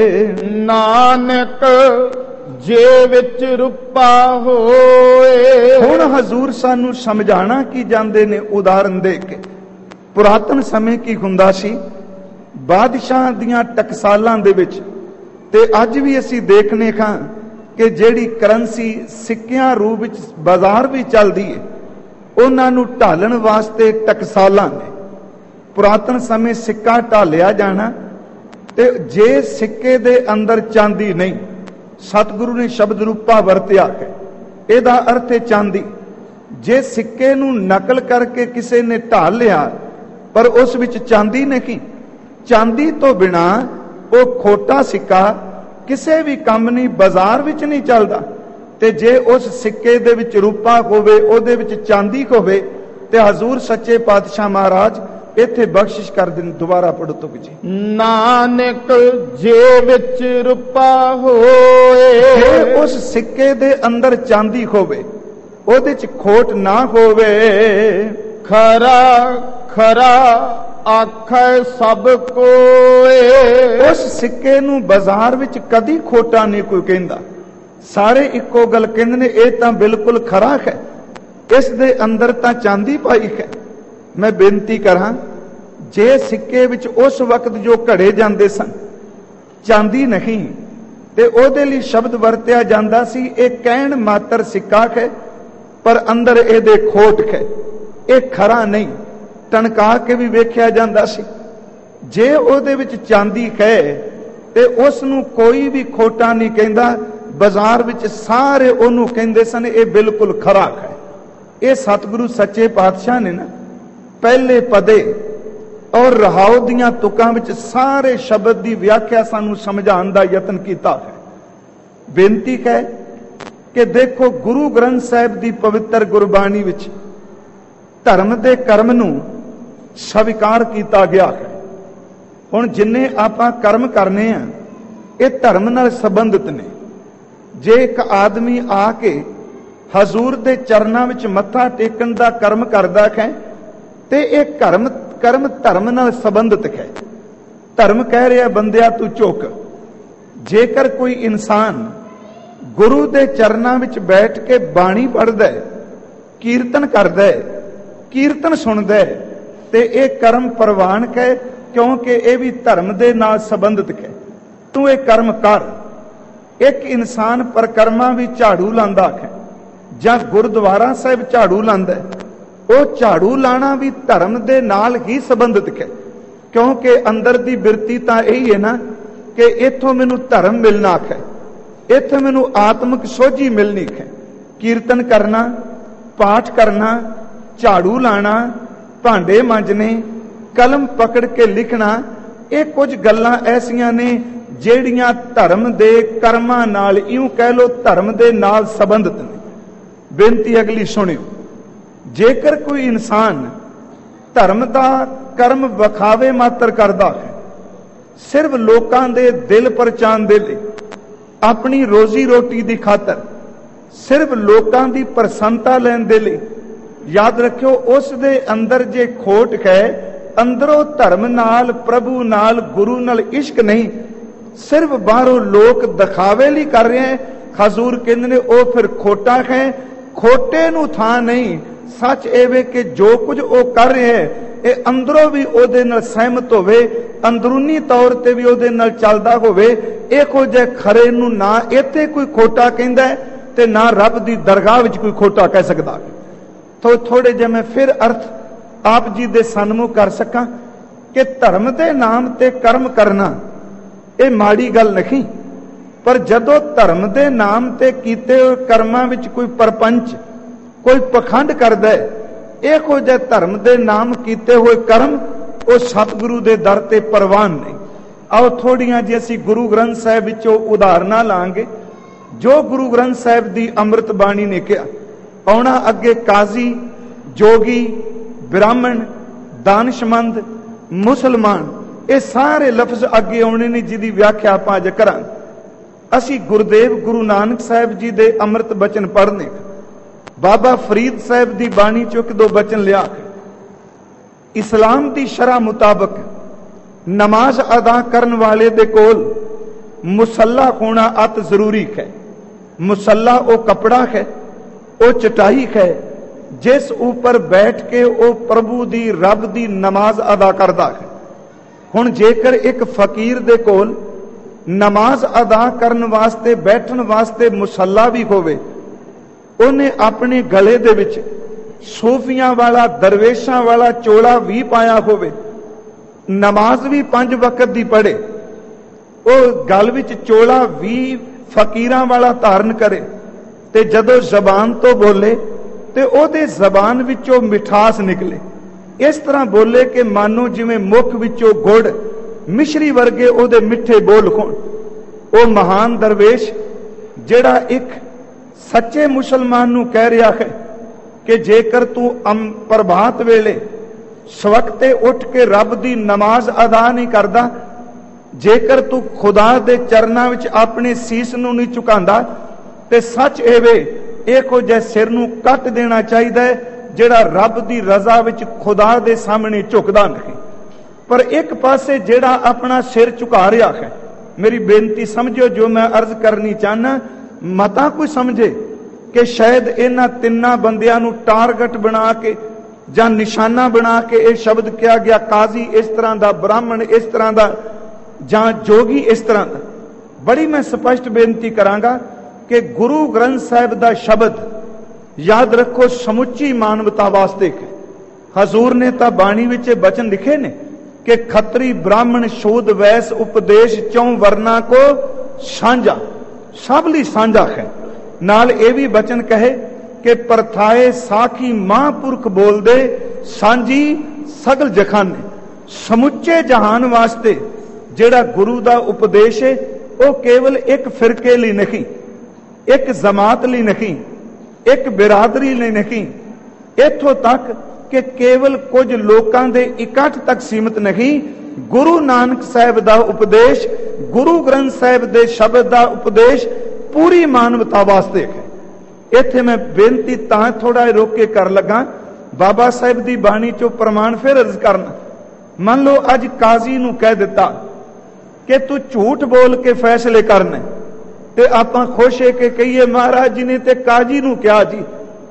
ਨਾਨਕ ਜੇ ਵਿੱਚ ਰੂਪਾ ਹੋਏ। ਹੁਣ ਹਜ਼ੂਰ ਸਾਨੂੰ ਸਮਝਾਣਾ ਕੀ ਜਾਂਦੇ ਨੇ ਉਦਾਹਰਨ ਦੇ ਕੇ। ਪੁਰਾਤਨ ਸਮੇਂ ਕੀ ਹੁੰਦਾ ਸੀ, ਬਾਦਸ਼ਾਹ ਦੀਆਂ ਟਕਸਾਲਾਂ ਦੇ ਵਿੱਚ, ਤੇ ਅੱਜ ਵੀ ਅਸੀਂ ਦੇਖਨੇ ਖਾਂ ਕਿ ਜਿਹੜੀ ਕਰੰਸੀ ਸਿੱਕਿਆਂ ਰੂਪ ਵਿੱਚ ਬਾਜ਼ਾਰ ਵੀ ਚੱਲਦੀ ਹੈ, ਉਹਨਾਂ ਨੂੰ ਢਾਲਣ ਵਾਸਤੇ ਟਕਸਾਲਾਂ ਨੇ। ਪੁਰਾਤਨ ਸਮੇਂ ਸਿੱਕਾ ਢਾਲਿਆ ਜਾਣਾ, ਤੇ ਜੇ ਸਿੱਕੇ ਦੇ ਅੰਦਰ ਚਾਂਦੀ ਨਹੀਂ, ਸਤਿਗੁਰੂ ਨੇ ਸ਼ਬਦ ਰੂਪਾ ਵਰਤਿਆ ਹੈ, ਇਹਦਾ ਅਰਥ ਹੈ ਚਾਂਦੀ। ਜੇ ਸਿੱਕੇ ਨੂੰ ਨਕਲ ਕਰਕੇ ਕਿਸੇ ਨੇ ਢਾਲ ਲਿਆ ਪਰ ਉਸ ਵਿੱਚ ਚਾਂਦੀ ਨਹੀਂ, ਚਾਂਦੀ ਤੋਂ ਬਿਨਾ ਉਹ ਖੋਟਾ ਸਿੱਕਾ ਕਿਸੇ ਵੀ ਕੰਮ ਨਹੀਂ, ਬਾਜ਼ਾਰ ਵਿੱਚ ਨਹੀਂ ਚੱਲਦਾ। ਤੇ ਜੇ ਉਸ ਸਿੱਕੇ ਦੇ ਵਿੱਚ ਰੂਪਾ ਹੋਵੇ, ਉਹਦੇ ਵਿੱਚ ਚਾਂਦੀ ਹੋਵੇ, ਤੇ ਹਜ਼ੂਰ ਸੱਚੇ ਪਾਤਸ਼ਾਹ ਮਹਾਰਾਜ ਇੱਥੇ ਬਖਸ਼ਿਸ਼ ਕਰ ਦੇਣ। ਦੁਬਾਰਾ ਪੜੋ ਤੁਕ ਜੀ। ਨਾਨਕ ਜੇ ਵਿੱਚ ਰੂਪਾ ਹੋਏ। ਉਸ ਸਿੱਕੇ ਦੇ ਅੰਦਰ ਚਾਂਦੀ ਹੋਵੇ, ਉਹਦੇ ਚ ਖੋਟ ਨਾ ਹੋਵੇ। ਖਰਾ ਖਰਾ ਆਖੈ ਸਭ ਕੋਏ। ਉਸ ਸਿੱਕੇ ਨੂੰ ਬਾਜ਼ਾਰ ਵਿੱਚ ਕਦੀ ਖੋਟਾ ਨਹੀਂ ਕੋਈ ਕਹਿੰਦਾ, ਸਾਰੇ ਇੱਕੋ ਗੱਲ ਕਹਿੰਦੇ ਨੇ, ਇਹ ਤਾਂ ਬਿਲਕੁਲ ਖਰਾ ਹੈ, ਇਸ ਦੇ ਅੰਦਰ ਤਾਂ ਚਾਂਦੀ ਪਾਈ ਹੈ। ਮੈਂ ਬੇਨਤੀ ਕਰਾਂ, ਜੇ ਸਿੱਕੇ ਵਿੱਚ ਉਸ ਵਕਤ ਜੋ ਘੜੇ ਜਾਂਦੇ ਸਨ ਚਾਂਦੀ ਨਹੀਂ ਤੇ ਉਹਦੇ ਲਈ ਸ਼ਬਦ ਵਰਤਿਆ ਜਾਂਦਾ ਸੀ ਇਹ ਕਹਿਣ ਮਾਤਰ ਸਿੱਕਾ ਹੈ ਪਰ ਅੰਦਰ ਇਹਦੇ ਖੋਟ ਹੈ, ਇਹ ਖਰਾ ਨਹੀਂ, ਟਣਕਾ ਕੇ ਵੀ ਵੇਖਿਆ ਜਾਂਦਾ ਸੀ। ਜੇ ਉਹਦੇ ਵਿੱਚ ਚਾਂਦੀ ਹੈ ਤੇ ਉਸ ਨੂੰ ਕੋਈ ਵੀ ਖੋਟਾ ਨਹੀਂ ਕਹਿੰਦਾ, ਬਾਜ਼ਾਰ ਵਿੱਚ ਸਾਰੇ ਉਹਨੂੰ ਕਹਿੰਦੇ ਸਨ ਇਹ ਬਿਲਕੁਲ ਖਰਾ ਹੈ। ਇਹ ਸਤਿਗੁਰੂ ਸੱਚੇ ਪਾਤਸ਼ਾਹ ਨੇ ਨਾ ਪਹਿਲੇ ਪਦੇ ਔਰ ਰਹਾਉ ਦੀਆਂ ਤੁਕਾਂ ਵਿੱਚ ਸਾਰੇ ਸ਼ਬਦ ਦੀ ਵਿਆਖਿਆ ਸਾਨੂੰ ਸਮਝਾਉਣ ਦਾ ਯਤਨ ਕੀਤਾ ਹੈ। ਬੇਨਤੀ ਹੈ ਕਿ ਦੇਖੋ ਗੁਰੂ ਗ੍ਰੰਥ ਸਾਹਿਬ ਦੀ ਪਵਿੱਤਰ ਗੁਰਬਾਣੀ ਵਿੱਚ ਧਰਮ ਦੇ ਕਰਮ ਨੂੰ ਸਵੀਕਾਰ ਕੀਤਾ ਗਿਆ ਹੈ। ਹੁਣ ਜਿੰਨੇ ਆਪਾਂ ਕਰਮ ਕਰਨੇ ਆ ਇਹ ਧਰਮ ਨਾਲ ਸੰਬੰਧਿਤ ਨੇ। ਜੇ ਇੱਕ ਆਦਮੀ ਆ ਕੇ ਹਜ਼ੂਰ ਦੇ ਚਰਨਾਂ ਵਿੱਚ ਮੱਥਾ ਟੇਕਣ ਦਾ ਕਰਮ ਕਰਦਾ ਹੈ ਤੇ ਇਹ ਕਰਮ ਧਰਮ ਨਾਲ ਸੰਬੰਧਿਤ ਹੈ। ਧਰਮ ਕਹਿ ਰਿਹਾ ਬੰਦਿਆ ਤੂੰ ਝੁਕ। ਜੇਕਰ ਕੋਈ ਇਨਸਾਨ ਗੁਰੂ ਦੇ ਚਰਨਾਂ ਵਿੱਚ ਬੈਠ ਕੇ ਬਾਣੀ ਪੜ੍ਹਦਾ ਹੈ, ਕੀਰਤਨ ਕਰਦਾ ਹੈ, ਕੀਰਤਨ ਸੁਣਦਾ ਹੈ ਤੇ ਇਹ ਕਰਮ ਪ੍ਰਵਾਨਕ ਹੈ ਕਿਉਂਕਿ ਇਹ ਵੀ ਧਰਮ ਦੇ ਨਾਲ ਸੰਬੰਧਿਤ ਹੈ। ਤੂੰ ਇਹ ਕਰਮ ਕਰ। ਇੱਕ ਇਨਸਾਨ ਪਰਕਰਮਾਂ ਵੀ ਝਾੜੂ ਲਾਂਦਾ ਹੈ ਜਾਂ ਗੁਰਦੁਆਰਾ ਸਾਹਿਬ ਝਾੜੂ ਲਾਂਦਾ ਹੈ, ਉਹ ਝਾੜੂ ਲਾਣਾ ਵੀ ਧਰਮ ਦੇ ਨਾਲ ਹੀ ਸੰਬੰਧਿਤ ਹੈ ਕਿਉਂਕਿ ਅੰਦਰ ਦੀ ਬਿਰਤੀ ਤਾਂ ਇਹੀ ਹੈ ਨਾ ਕਿ ਇੱਥੋਂ ਮੈਨੂੰ ਧਰਮ ਮਿਲਣਾ ਹੈ, ਇੱਥੇ ਮੈਨੂੰ ਆਤਮਿਕ ਸੋਝੀ ਮਿਲਣੀ ਹੈ। ਕੀਰਤਨ ਕਰਨਾ, ਪਾਠ ਕਰਨਾ, ਝਾੜੂ ਲਾਣਾ, ਭਾਂਡੇ ਮਾਂਜਣੇ, ਕਲਮ ਪਕੜ ਕੇ ਲਿਖਣਾ, ਇਹ ਕੁਝ ਗੱਲਾਂ ਐਸੀਆਂ ਨੇ ਜਿਹੜੀਆਂ ਧਰਮ ਦੇ ਕਰਮਾਂ ਨਾਲ, ਇਉਂ ਕਹਿ ਲੋ ਧਰਮ ਦੇ ਨਾਲ ਸੰਬੰਧਿਤ ਨੇ। ਬੇਨਤੀ ਅਗਲੀ ਸੁਣਿਓ। ਜੇਕਰ ਕੋਈ ਇਨਸਾਨ ਧਰਮ ਦਾ ਕਰਮ ਵਿਖਾਵੇ ਮਾਤਰ ਕਰਦਾ ਹੈ, ਸਿਰਫ ਲੋਕਾਂ ਦੇ ਦਿਲ ਪਰਚਾਉਣ ਦੇ ਲਈ, ਆਪਣੀ ਰੋਜ਼ੀ ਰੋਟੀ ਦੀ ਖਾਤਰ, ਸਿਰਫ ਲੋਕਾਂ ਦੀ ਪ੍ਰਸੰਨਤਾ ਲੈਣ ਦੇ ਲਈ, ਯਾਦ ਰੱਖਿਓ ਉਸ ਦੇ ਅੰਦਰ ਜੇ ਖੋਟ ਹੈ, ਅੰਦਰੋਂ ਧਰਮ ਨਾਲ, ਪ੍ਰਭੂ ਨਾਲ, ਗੁਰੂ ਨਾਲ ਇਸ਼ਕ ਨਹੀਂ, ਸਿਰਫ ਬਾਹਰੋਂ ਲੋਕ ਦਿਖਾਵੇ ਲਈ ਕਰ ਰਹੇ ਹੈ, ਹਜ਼ੂਰ ਕਹਿੰਦੇ ਨੇ ਉਹ ਫਿਰ ਖੋਟਾ ਹੈ। ਖੋਟੇ ਨੂੰ ਥਾਂ ਨਹੀਂ। ਸੱਚ ਇਹ ਵੇ ਕਿ ਜੋ ਕੁਝ ਉਹ ਕਰ ਰਿਹਾ ਹੈ ਇਹ ਅੰਦਰੋਂ ਵੀ ਉਹਦੇ ਨਾਲ ਸਹਿਮਤ ਹੋਵੇ, ਅੰਦਰੂਨੀ ਤੌਰ ਤੇ ਵੀ ਉਹਦੇ ਨਾਲ ਚੱਲਦਾ ਹੋਵੇ। ਇਹੋ ਜਿਹੇ ਖਰੇ ਨੂੰ ਨਾ ਇੱਥੇ ਕੋਈ ਖੋਟਾ ਕਹਿੰਦਾ ਤੇ ਨਾ ਰੱਬ ਦੀ ਦਰਗਾਹ ਵਿੱਚ ਕੋਈ ਖੋਟਾ ਕਹਿ ਸਕਦਾ। ਥੋੜੇ ਜਿਹੇ ਮੈਂ ਫਿਰ ਅਰਥ ਆਪ ਜੀ ਦੇ ਸਨਮੁਖ ਕਰ ਸਕਾਂ ਕਿ ਧਰਮ ਦੇ ਨਾਮ ਤੇ ਕਰਮ ਕਰਨਾ ਇਹ ਮਾੜੀ ਗੱਲ ਨਹੀਂ, ਪਰ ਜਦੋਂ ਧਰਮ ਦੇ ਨਾਮ ਤੇ ਕੀਤੇ ਹੋਏ ਕਰਮਾਂ ਵਿੱਚ ਕੋਈ ਪਰਪੰਚ, ਕੋਈ ਪਖੰਡ ਕਰਦਾ ਹੈ, ਇਹੋ ਜਿਹੇ ਧਰਮ ਦੇ ਨਾਮ ਕੀਤੇ ਹੋਏ ਕਰਮ ਉਹ ਸਤਿਗੁਰੂ ਦੇ ਦਰ ਤੇ ਪ੍ਰਵਾਨ ਨਹੀਂ। ਆਓ ਥੋੜੀਆਂ ਜਿਹੀ ਅਸੀਂ ਗੁਰੂ ਗ੍ਰੰਥ ਸਾਹਿਬ ਵਿੱਚੋਂ ਉਦਾਹਰਨਾਂ ਲਾਂਗੇ ਜੋ ਗੁਰੂ ਗ੍ਰੰਥ ਸਾਹਿਬ ਦੀ ਅੰਮ੍ਰਿਤ ਬਾਣੀ ਨੇ ਕਿਹਾ। ਆਉਣਾ ਅੱਗੇ ਕਾਜ਼ੀ, ਜੋਗੀ, ਬ੍ਰਾਹਮਣ, ਦਾਨਸ਼ਮੰਦ, ਮੁਸਲਮਾਨ, ਇਹ ਸਾਰੇ ਲਫ਼ਜ਼ ਅੱਗੇ ਆਉਣੇ ਨੇ ਜਿਹਦੀ ਵਿਆਖਿਆ ਆਪਾਂ ਅੱਜ ਕਰਾਂਗੇ। ਅਸੀਂ ਗੁਰਦੇਵ ਗੁਰੂ ਨਾਨਕ ਸਾਹਿਬ ਜੀ ਦੇ ਅੰਮ੍ਰਿਤ ਬਚਨ ਪੜ੍ਹਨੇ। ਬਾਬਾ ਫਰੀਦ ਸਾਹਿਬ ਦੀ ਬਾਣੀ ਚੋਂ ਇੱਕ ਦੋ ਬਚਨ ਲਿਆ। ਇਸਲਾਮ ਦੀ ਸ਼ਰ੍ਹਾ ਮੁਤਾਬਕ ਨਮਾਜ਼ ਅਦਾ ਕਰਨ ਵਾਲੇ ਦੇ ਕੋਲ ਮੁਸੱਲਾ ਹੋਣਾ ਅਤ ਜ਼ਰੂਰੀ ਹੈ। ਮੁਸੱਲਾ ਉਹ ਕਪੜਾ ਹੈ, ਉਹ ਚਟਾਈ ਹੈ ਜਿਸ ਉੱਪਰ ਬੈਠ ਕੇ ਉਹ ਪ੍ਰਭੂ ਦੀ, ਰੱਬ ਦੀ ਨਮਾਜ਼ ਅਦਾ ਕਰਦਾ ਹੈ। ਹੁਣ ਜੇਕਰ ਇੱਕ ਫਕੀਰ ਦੇ ਕੋਲ ਨਮਾਜ਼ ਅਦਾ ਕਰਨ ਵਾਸਤੇ, ਬੈਠਣ ਵਾਸਤੇ ਮੁਸੱਲਾ ਵੀ ਹੋਵੇ, ਉਹਨੇ ਆਪਣੇ ਗਲੇ ਦੇ ਵਿੱਚ ਸੂਫੀਆਂ ਵਾਲਾ, ਦਰਵੇਸ਼ਾਂ ਵਾਲਾ ਚੋਲਾ ਵੀ ਪਾਇਆ ਹੋਵੇ, ਨਮਾਜ਼ ਵੀ 5 ਵਕਤ ਦੀ ਪੜ੍ਹੇ, ਉਹ ਗਲ ਵਿੱਚ ਚੋਲਾ ਵੀ ਫਕੀਰਾਂ ਵਾਲਾ ਧਾਰਨ ਕਰੇ ਤੇ ਜਦੋਂ ਜ਼ਬਾਨ ਤੋਂ ਬੋਲੇ ਤੇ ਉਹਦੇ ਜ਼ਬਾਨ ਵਿੱਚੋਂ ਮਿਠਾਸ ਨਿਕਲੇ, ਇਸ ਤਰ੍ਹਾਂ ਬੋਲੇ ਕਿ ਮਾਨੋ ਜਿਵੇਂ ਮੁਖ ਵਿੱਚੋਂ ਗੁੜ, ਮਿਸ਼ਰੀ ਵਰਗੇ ਉਹਦੇ ਮਿੱਠੇ ਬੋਲ ਹੋਣ। ਉਹ ਮਹਾਨ ਦਰਵੇਸ਼ ਜਿਹੜਾ ਇੱਕ ਸੱਚੇ ਮੁਸਲਮਾਨ ਨੂੰ ਕਹਿ ਰਿਹਾ ਹੈ ਕਿ ਜੇਕਰ ਤੂੰ ਪ੍ਰਭਾਤ ਵੇਲੇ ਸਵਖਤੇ ਉੱਠ ਕੇ ਰੱਬ ਦੀ ਨਮਾਜ਼ ਅਦਾ ਨਹੀਂ ਕਰਦਾ, ਜੇਕਰ ਤੂੰ ਖੁਦਾ ਦੇ ਚਰਨਾਂ ਵਿੱਚ ਆਪਣੇ ਸੀਸ ਨੂੰ ਨਹੀਂ ਝੁਕਾਉਂਦਾ, ਤੇ ਸੱਚ ਇਹ ਵੇ ਇਹੋ ਜਿਹੇ ਸਿਰ ਨੂੰ ਕੱਟ ਦੇਣਾ ਚਾਹੀਦਾ ਹੈ ਜਿਹੜਾ ਰੱਬ ਦੀ ਰਜ਼ਾ ਵਿੱਚ ਖੁਦਾ ਦੇ ਸਾਹਮਣੇ ਝੁਕਦਾ ਨਹੀਂ। ਪਰ ਇੱਕ ਪਾਸੇ ਜਿਹੜਾ ਆਪਣਾ ਸਿਰ ਝੁਕਾ ਰਿਹਾ ਹੈ, ਮੇਰੀ ਬੇਨਤੀ ਸਮਝਿਓ ਜੋ ਮੈਂ ਅਰਜ਼ ਕਰਨੀ ਚਾਹਨਾ, ਮਤਾ ਕੋਈ ਸਮਝੇ ਕਿ ਸ਼ਾਇਦ ਇਹਨਾਂ ਤਿੰਨਾਂ ਬੰਦਿਆਂ ਨੂੰ ਟਾਰਗੇਟ ਬਣਾ ਕੇ ਜਾਂ ਨਿਸ਼ਾਨਾ ਬਣਾ ਕੇ ਇਹ ਸ਼ਬਦ ਕਿਹਾ ਗਿਆ, ਕਾਜ਼ੀ ਇਸ ਤਰ੍ਹਾਂ ਦਾ, ਬ੍ਰਾਹਮਣ ਇਸ ਤਰ੍ਹਾਂ ਦਾ, ਜਾਂ ਜੋਗੀ ਇਸ ਤਰ੍ਹਾਂ ਦਾ। ਬੜੀ ਮੈਂ ਸਪਸ਼ਟ ਬੇਨਤੀ ਕਰਾਂਗਾ ਕਿ ਗੁਰੂ ਗ੍ਰੰਥ ਸਾਹਿਬ ਦਾ ਸ਼ਬਦ ਯਾਦ ਰੱਖੋ ਸਮੁੱਚੀ ਮਾਨਵਤਾ ਵਾਸਤੇ ਹੈ। ਹਜ਼ੂਰ ਨੇ ਤਾਂ ਬਾਣੀ ਵਿੱਚ ਬਚਨ ਲਿਖੇ ਨੇ ਕਿ ਖੱਤਰੀ ਬ੍ਰਾਹਮਣ ਸ਼ੂਦ ਵੈਸ ਉਪਦੇਸ਼ ਚੌਂ ਵਰਨਾ ਕੋ ਸਾਂਝਾ, ਸਭ ਲਈ ਸਾਂਝਾ ਹੈ। ਨਾਲ ਇਹ ਵੀ ਬਚਨ ਕਹੇ ਕਿ ਪਰਥਾਏ ਸਾਖੀ ਮਹਾਂਪੁਰਖ ਬੋਲਦੇ ਸਾਂਝੀ ਸਗਲ ਜਖਾਨੇ। ਸਮੁੱਚੇ ਜਹਾਨ ਵਾਸਤੇ ਜਿਹੜਾ ਗੁਰੂ ਦਾ ਉਪਦੇਸ਼ ਹੈ ਉਹ ਕੇਵਲ ਇੱਕ ਫਿਰਕੇ ਲਈ ਨਹੀਂ, ਇੱਕ ਜਮਾਤ ਲਈ ਨਹੀਂ, ਇੱਕ ਬਿਰਾਦਰੀ ਲਈ ਨਹੀਂ, ਇੱਥੋਂ ਤੱਕ ਕਿ ਕੇਵਲ ਕੁਝ ਲੋਕਾਂ ਦੇ ਇਕੱਠ ਤੱਕ ਸੀਮਤ ਨਹੀਂ। ਗੁਰੂ ਨਾਨਕ ਸਾਹਿਬ ਦਾ ਉਪਦੇਸ਼, ਗੁਰੂ ਗ੍ਰੰਥ ਸਾਹਿਬ ਦੇ ਸ਼ਬਦ ਦਾ ਉਪਦੇਸ਼ ਪੂਰੀ ਮਾਨਵਤਾ ਵਾਸਤੇ ਹੈ। ਇੱਥੇ ਮੈਂ ਬੇਨਤੀ ਤਾਂ ਥੋੜਾ ਰੋਕ ਕੇ ਕਰ ਲੱਗਾ, ਬਾਬਾ ਸਾਹਿਬ ਦੀ ਬਾਣੀ ਚੋਂ ਪ੍ਰਮਾਣ ਫਿਰ ਅਰਜ਼ ਕਰਨਾ। ਮੰਨ ਲਓ ਅੱਜ ਕਾਜ਼ੀ ਨੂੰ ਕਹਿ ਦਿੱਤਾ ਕਿ ਤੂੰ ਝੂਠ ਬੋਲ ਕੇ ਫੈਸਲੇ ਕਰਨੇ, ਤੇ ਆਪਾਂ ਖੁਸ਼ ਹੈ ਕਿ ਕਹੀਏ ਮਹਾਰਾਜ ਜੀ ਨੇ ਤੇ ਕਾਜ਼ੀ ਨੂੰ ਕਿਹਾ ਜੀ,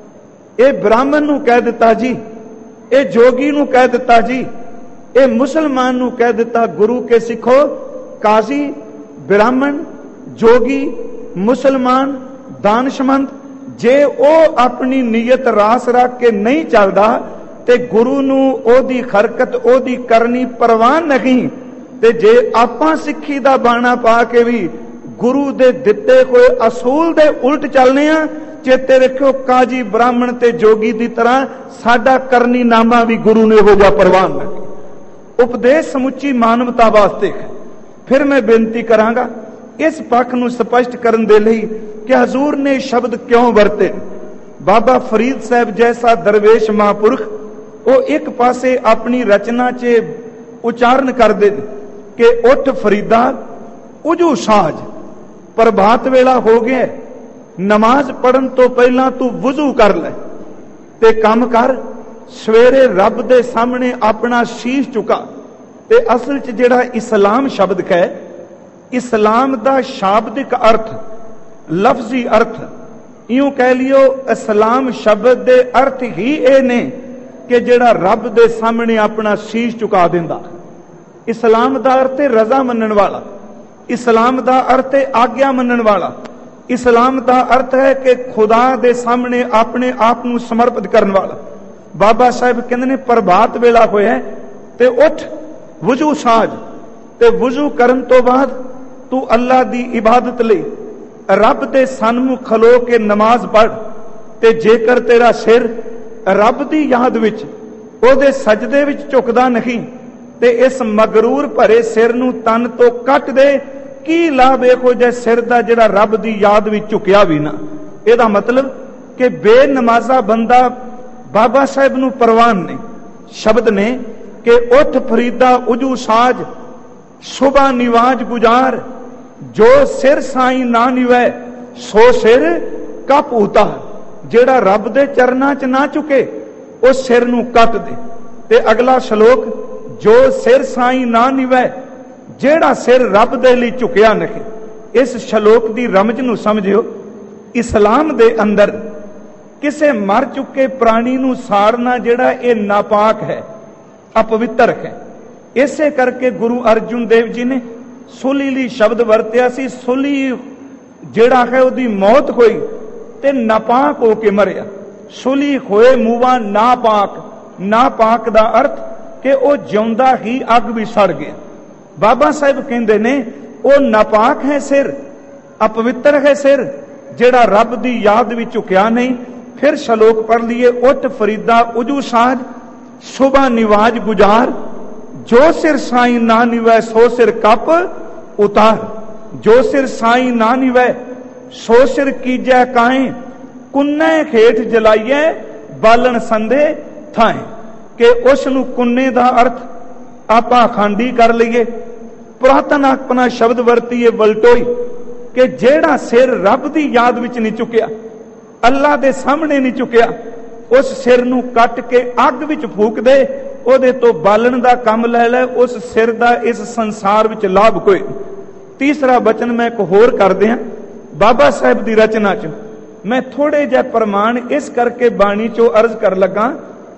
ਇਹ ਬ੍ਰਾਹਮਣ ਨੂੰ ਕਹਿ ਦਿੱਤਾ ਜੀ, ਇਹ ਜੋਗੀ ਨੂੰ ਕਹਿ ਦਿੱਤਾ ਜੀ, ਇਹ ਮੁਸਲਮਾਨ ਨੂੰ ਕਹਿ ਦਿੱਤਾ। ਗੁਰੂ ਕੇ ਸਿੱਖੋ, ਕਾਜ਼ੀ, ਬ੍ਰਾਹਮਣ, ਜੋਗੀ, ਮੁਸਲਮਾਨ, ਦਾਨਸ਼ਮੰਦ, ਜੇ ਉਹ ਆਪਣੀ ਨੀਅਤ ਰਾਸ ਰੱਖ ਕੇ ਨਹੀਂ ਚੱਲਦਾ ਤੇ ਗੁਰੂ ਨੂੰ ਉਹਦੀ ਹਰਕਤ, ਉਹਦੀ ਕਰਨੀ ਪ੍ਰਵਾਨ ਨਹੀਂ। ਤੇ ਜੇ ਆਪਾਂ ਸਿੱਖੀ ਦਾ ਬਾਣਾ ਪਾ ਕੇ ਵੀ ਗੁਰੂ ਦੇ ਦਿੱਤੇ ਹੋਏ ਅਸੂਲ ਦੇ ਉਲਟ ਚੱਲਨੇ ਆ, ਚੇਤੇ ਰੱਖਿਓ ਕਾਜੀ, ਬ੍ਰਾਹਮਣ ਤੇ ਜੋਗੀ ਦੀ ਤਰ੍ਹਾਂ ਸਾਡਾ ਕਰਨੀ ਨਾਮਾ ਵੀ ਗੁਰੂ ਨੇ ਹੋ ਜਾ ਪ੍ਰਵਾਨ ਨਹੀਂ। ਉਪਦੇਸ਼ ਸਮੁੱਚੀ ਮਾਨਵਤਾ ਵਾਸਤੇ ਹੈ। ਫਿਰ ਮੈਂ ਬੇਨਤੀ ਕਰਾਂਗਾ ਇਸ ਪੱਖ ਨੂੰ ਸਪਸ਼ਟ ਕਰਨ ਦੇ ਲਈ ਕਿ ਹਜ਼ੂਰ ਨੇ ਸ਼ਬਦ ਕਿਉਂ ਵਰਤੇ। ਬਾਬਾ ਫਰੀਦ ਸਾਹਿਬ ਜੈਸਾ ਦਰਵੇਸ਼ ਮਹਾਂਪੁਰਖ, ਉਹ ਇੱਕ ਪਾਸੇ ਆਪਣੀ ਰਚਨਾ 'ਚ ਉਚਾਰਨ ਕਰਦੇ ਨੇ ਕਿ ਉੱਠ ਫਰੀਦਾ ਉਜੂ ਸਾਜ, ਪ੍ਰਭਾਤ ਵੇਲਾ ਹੋ ਗਿਆ, ਨਮਾਜ਼ ਪੜਨ ਤੋਂ ਪਹਿਲਾਂ ਤੂੰ ਵੁਜ਼ੂ ਕਰ ਲੈ ਤੇ ਕੰਮ ਕਰ, ਸਵੇਰੇ ਰੱਬ ਦੇ ਸਾਹਮਣੇ ਆਪਣਾ ਸ਼ੀਸ਼ ਝੁਕਾ। ਤੇ ਅਸਲ 'ਚ ਜਿਹੜਾ ਇਸਲਾਮ ਸ਼ਬਦ ਹੈ, ਇਸਲਾਮ ਦਾ ਸ਼ਾਬਦਿਕ ਅਰਥ, ਲਫ਼ਜ਼ੀ ਅਰਥ, ਇਉਂ ਕਹਿ ਲਿਓ ਇਸਲਾਮ ਸ਼ਬਦ ਦੇ ਅਰਥ ਹੀ ਇਹ ਨੇ ਕਿ ਜਿਹੜਾ ਰੱਬ ਦੇ ਸਾਹਮਣੇ ਆਪਣਾ ਸ਼ੀਸ਼ ਝੁਕਾ ਦਿੰਦਾ। ਇਸਲਾਮ ਦਾ ਅਰਥ ਹੈ ਰਜ਼ਾ ਮੰਨਣ ਵਾਲਾ, ਇਸਲਾਮ ਦਾ ਅਰਥ ਹੈ ਆਗਿਆ ਮੰਨਣ ਵਾਲਾ, ਇਸਲਾਮ ਦਾ ਅਰਥ ਹੈ ਕਿ ਖੁਦਾ ਦੇ ਸਾਹਮਣੇ ਆਪਣੇ ਆਪ ਨੂੰ ਸਮਰਪਿਤ ਕਰਨ ਵਾਲਾ। ਬਾਬਾ ਸਾਹਿਬ ਕਹਿੰਦੇ ਨੇ ਪ੍ਰਭਾਤ ਵੇਲਾ ਹੋਇਆ ਤੇ ਉੱਠ ਵੁਜ਼ੂ ਸਾਜ, ਤੇ ਵੁਜ਼ੂ ਕਰਨ ਤੋਂ ਬਾਅਦ ਤੂੰ ਅੱਲਾ ਦੀ ਇਬਾਦਤ ਲਈ ਰੱਬ ਦੇ ਸਨਮੁਖ ਖਲੋ ਕੇ ਨਮਾਜ਼ ਪੜ੍ਹ। ਤੇ ਜੇਕਰ ਤੇਰਾ ਸਿਰ ਰੱਬ ਦੀ ਯਾਦ ਵਿੱਚ, ਉਹਦੇ ਸਜਦੇ ਵਿੱਚ ਝੁਕਦਾ ਨਹੀਂ, ਤੇ ਇਸ ਮਗਰੂਰ ਭਰੇ ਸਿਰ ਨੂੰ ਤਨ ਤੋਂ ਕੱਟ ਦੇ, ਕੀ ਲਾਭ ਇਹੋ ਜਿਹੇ ਸਿਰ ਦਾ ਜਿਹੜਾ ਰੱਬ ਦੀ ਯਾਦ ਵਿੱਚ ਝੁਕਿਆ ਵੀ ਨਾ। ਇਹਦਾ ਮਤਲਬ ਕਿ ਬੇਨਮਾਜ਼ਾ ਬੰਦਾ ਬਾਬਾ ਸਾਹਿਬ ਨੂੰ ਪ੍ਰਵਾਨ ਨਹੀਂ। ਸ਼ਬਦ ਨੇ ਕਿ ਉੱਠ ਫਰੀਦਾ ਉਜੂ ਸਾਜ, ਸੁਬਾ ਨਿਵਾਜ ਗੁਜ਼ਾਰ, ਜੋ ਸਿਰ ਸਾਈਂ ਨਾ ਨਿਵੈ ਸੋ ਸਿਰ ਕਪ ਉਤਾਰ। ਜਿਹੜਾ ਰੱਬ ਦੇ ਚਰਨਾਂ 'ਚ ਨਾ ਝੁਕੇ ਉਹ ਸਿਰ ਨੂੰ ਕੱਟ ਦੇ। ਤੇ ਅਗਲਾ ਸ਼ਲੋਕ, ਜੋ ਸਿਰ ਸਾਈਂ ਨਾ ਨਿਵੈ, ਜਿਹੜਾ ਸਿਰ ਰੱਬ ਦੇ ਲਈ ਝੁਕਿਆ ਨਹੀਂ। ਇਸ ਸ਼ਲੋਕ ਦੀ ਰਮਜ ਨੂੰ ਸਮਝਿਓ। ਇਸਲਾਮ ਦੇ ਅੰਦਰ ਕਿਸੇ ਮਰ ਚੁੱਕੇ ਪ੍ਰਾਣੀ ਨੂੰ ਸਾੜਨਾ ਜਿਹੜਾ ਇਹ ਨਾਪਾਕ ਹੈ, ਅਪਵਿੱਤਰ ਹੈ। ਇਸੇ ਕਰਕੇ ਗੁਰੂ ਅਰਜੁਨ ਦੇਵ ਜੀ ਨੇ ਸੁਲੀ ਲਈ ਸ਼ਬਦ ਵਰਤਿਆ ਸੀ। ਸੁਲੀ ਜਿਹੜਾ ਹੈ ਉਹਦੀ ਮੌਤ ਹੋਈ ਤੇ ਨਾਪਾਕ ਹੋ ਕੇ ਮਰਿਆ। ਸੁਲੀ ਹੋਏ ਮੂਵਾ ਨਾਪਾਕ। ਨਾਪਾਕ ਦਾ ਅਰਥ ਕਿ ਉਹ ਜਿਉਂਦਾ ਹੀ ਅੱਗ ਵੀ ਸੜ ਗਿਆ। ਬਾਬਾ ਸਾਹਿਬ ਕਹਿੰਦੇ ਨੇ ਉਹ ਨਾਪਾਕ ਹੈ ਸਿਰ, ਅਪਵਿੱਤਰ ਹੈ ਸਿਰ, ਜਿਹੜਾ ਰੱਬ ਦੀ ਯਾਦ ਵਿੱਚ ਝੁਕਿਆ ਨਹੀਂ। ਫਿਰ ਸ਼ਲੋਕ ਪੜ੍ਹ ਲਈਏ, ਉੱਠ ਫਰੀਦਾ ਉਜੂ ਸਾਜ, ਸੁਬਾ ਨਿਵਾਜ ਗੁਜ਼ਾਰ, ਜੋ ਸਿਰ ਸਾਈਂ ਨਾ ਨਿਵੈ ਸੋ ਸਿਰ ਕਪ ਉਤਾਰ। ਜੋ ਸਿਰ ਸਾਈਂ ਨਾ ਨਿਵੈ ਸੋ ਸਿਰ ਕੀਜੈ ਕਾਏ, ਕੁੰਨੇ ਖੇਠ ਜਲਾਈਏ ਬਾਲਣ ਸੰਦੇ ਥਾਏ। ਕਿ ਉਸ ਨੂੰ ਕੁੰਨੇ ਦਾ ਅਰਥ ਆਪਾਂ ਅਖੰਡੀ ਕਰ ਲਈਏ, ਪੁਰਾਤਨ ਆਪਣਾ ਸ਼ਬਦ ਵਰਤੀਏ ਵਲਟੋਈ, ਕਿ ਜਿਹੜਾ ਸਿਰ ਰੱਬ ਦੀ ਯਾਦ ਵਿੱਚ ਨਹੀਂ ਚੁੱਕਿਆ, ਅੱਲਾ ਦੇ ਸਾਹਮਣੇ ਨਹੀਂ ਚੁੱਕਿਆ, ਉਸ ਸਿਰ ਨੂੰ ਕੱਟ ਕੇ ਅੱਗ ਵਿੱਚ ਫੂਕ ਦੇ, ਉਹਦੇ ਤੋਂ ਬਾਲਣ ਦਾ ਕੰਮ ਲੈ ਲੈ। ਉਸ ਸਿਰ ਦਾ ਇਸ ਸੰਸਾਰ ਵਿੱਚ ਲਾਭ ਕੋਈ। ਤੀਸਰਾ ਬਚਨ ਮੈਂ ਇੱਕ ਹੋਰ ਕਰਦੇ ਹਾਂ ਬਾਬਾ ਸਾਹਿਬ ਦੀ ਰਚਨਾ 'ਚ। ਮੈਂ ਥੋੜੇ ਜਿਹੇ ਪ੍ਰਮਾਣ ਇਸ ਕਰਕੇ ਬਾਣੀ 'ਚੋਂ ਅਰਜ਼ ਕਰ ਲੱਗਾ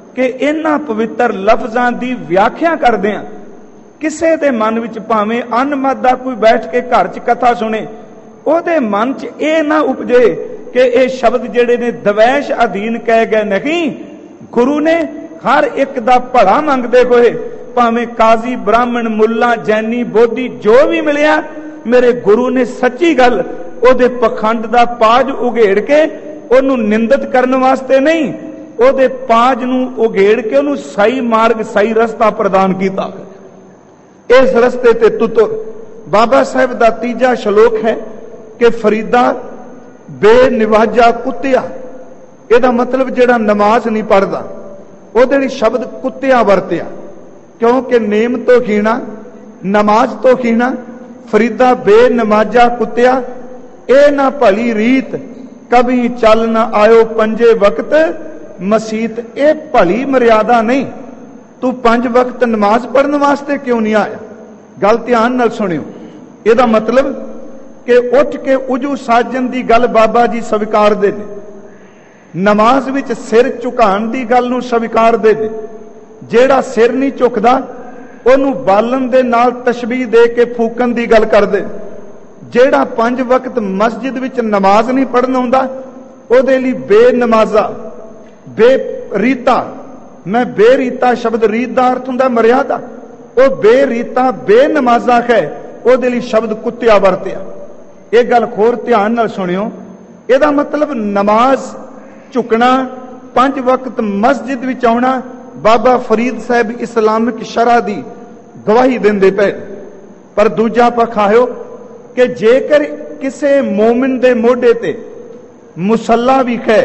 कि इन्हां पवित्र लफ्जां दी व्याख्या करदिआं किसे दे मन विच भावें अनमत दा कोई बैठ के घर च कथा सुने, ओहदे मन च ये ना उपजे कि ये शब्द जिहड़े ने दवैश अधीन कहे गए। नहीं, गुरु ने हर एक दा भला मंगदे होए, भावें काजी ब्राह्मण मुल्ला जैनी बोधी जो भी मिलिया, मेरे गुरु ने सच्ची गल ओहदे पखंड दा पाज उघेड़ के ओनू निंदित करने वास्ते नहीं, ओहदे पाज नू उघेड़ के ओनू सही मार्ग सही रस्ता प्रदान कीता। इस रस्ते ते तुतुर बाबा साहब दा तीजा श्लोक है कि फरीदा बेनिवाजा कुत्तिया, ਇਹਦਾ मतलब ਜਿਹੜਾ नमाज नहीं पढ़ता ਉਹਦੇ ਲਈ शब्द कुत्तिया वरतिया, क्योंकि नेम तो खीना नमाज तो खीना। फरीदा बेनमाजा कुत्तिया ए ना भली रीत कभी चल ना आयो पंजे वक्त मसीत। ए भली मर्यादा नहीं, तू 5 वक्त नमाज पढ़ने वास्ते क्यों नहीं आया। गल ध्यान नाल सुनियो, ਇਹਦਾ मतलब कि उठ के उजू साजन की गल बाबा जी स्वीकारदे ने, नमाज विच सिर झुकाण की गल नूं स्वीकारदे ने। जेड़ा सिर नहीं झुकदा ओनू बालन दे नाल तशबीह दे के फूकन की गल करदे। जेड़ा 5 वक्त मस्जिद विच नमाज नहीं पढ़न आउंदा ओहदे लई बेनमाजा बेरीता। मैं बेरीता शब्द रीत दा अर्थ हुंदा मर्यादा, वो बेरीता बेनमाजा है ओहदे लई शब्द कुत्तिया वरतिया। ये गल होर ध्यान नाल सुनियो, ਇਹਦਾ मतलब नमाज झुकना 5 वक्त मस्जिद विच आउणा बाबा फरीद साहब इस्लामिक शरह दी गवाही देंदे पे। पर दूजा पक्ष आयो कि जेकर किसे मोमिन दे मोढे ते मुसल्ला भी है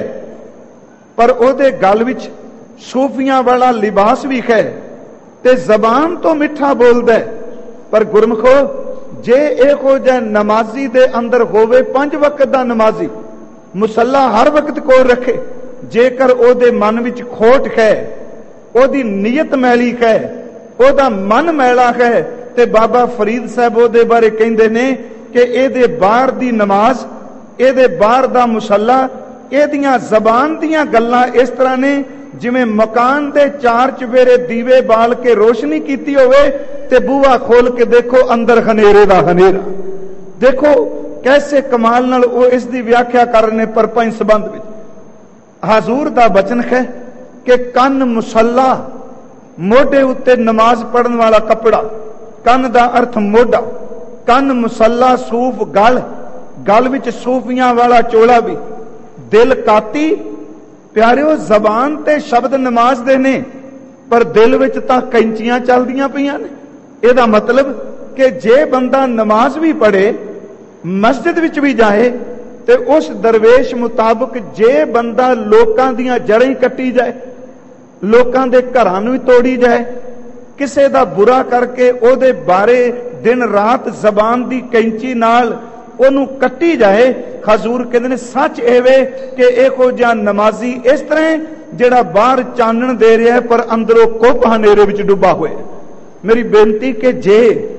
पर ओहदे गल विच सूफियां वाला लिबास भी है ते जबान तो मिठा बोलदा है, पर गुरमुखो जे इहो जिहा नमाजी दे अंदर होवे 5 वक्त दा नमाजी मुसल्ला हर वक्त कोल रखे, जेकर ओहदे मन विच खोट है, ओहदी नीयत मैली है, ओहदा मन मैला है, ते बाबा फरीद साहब ओहदे बारे कहंदे ने कि एहदे बाहर दी नमाज, एहदे बाहर दा मुसल्ला, एहदियां जबान दियां गल्लां इस तरह ने जिवें मकान दे 4 चुफेरे दीवे बाल के रोशनी कीती होवे ते बूहा खोल के देखो अंदर हनेरे दा हनेरा। देखो कैसे कमाल नाल वो इस दी व्याख्या कर रहे पर 5 संबंध विच। हजूर दा बचन है कि कन मुसल्ला, मोढे उत्ते नमाज पढ़न वाला कपड़ा, कन दा अर्थ मोढा, कन मुसल्ला सूफ गल, गल विच सूफियां वाला चोला भी, दिल काती। प्यारिओ जबान ते शब्द नमाज दे ने पर दिल विच तां कैंचियां चलदियां पईयां ने। ਇਹਦਾ मतलब कि जे बंदा नमाज भी पढ़े मस्जिद विच भी जाए ते उस दरवेश मुताबिक जे बंदा लोकां दियां जड़ां ही कट्टी जाए, लोकां दे घरां नूं तोड़ी जाए, किसे दा बुरा करके ओहदे बारे दिन रात जबान दी कैंची नाल ओनू कट्टी जाए, हजूर कहते ने सच एवे कि इहो जिहा नमाजी इस तरह जिहड़ा बाहर चानण दे रहा है पर अंदरों कुप हनेरे विच डुबा होया। मेरी बेनती कि जे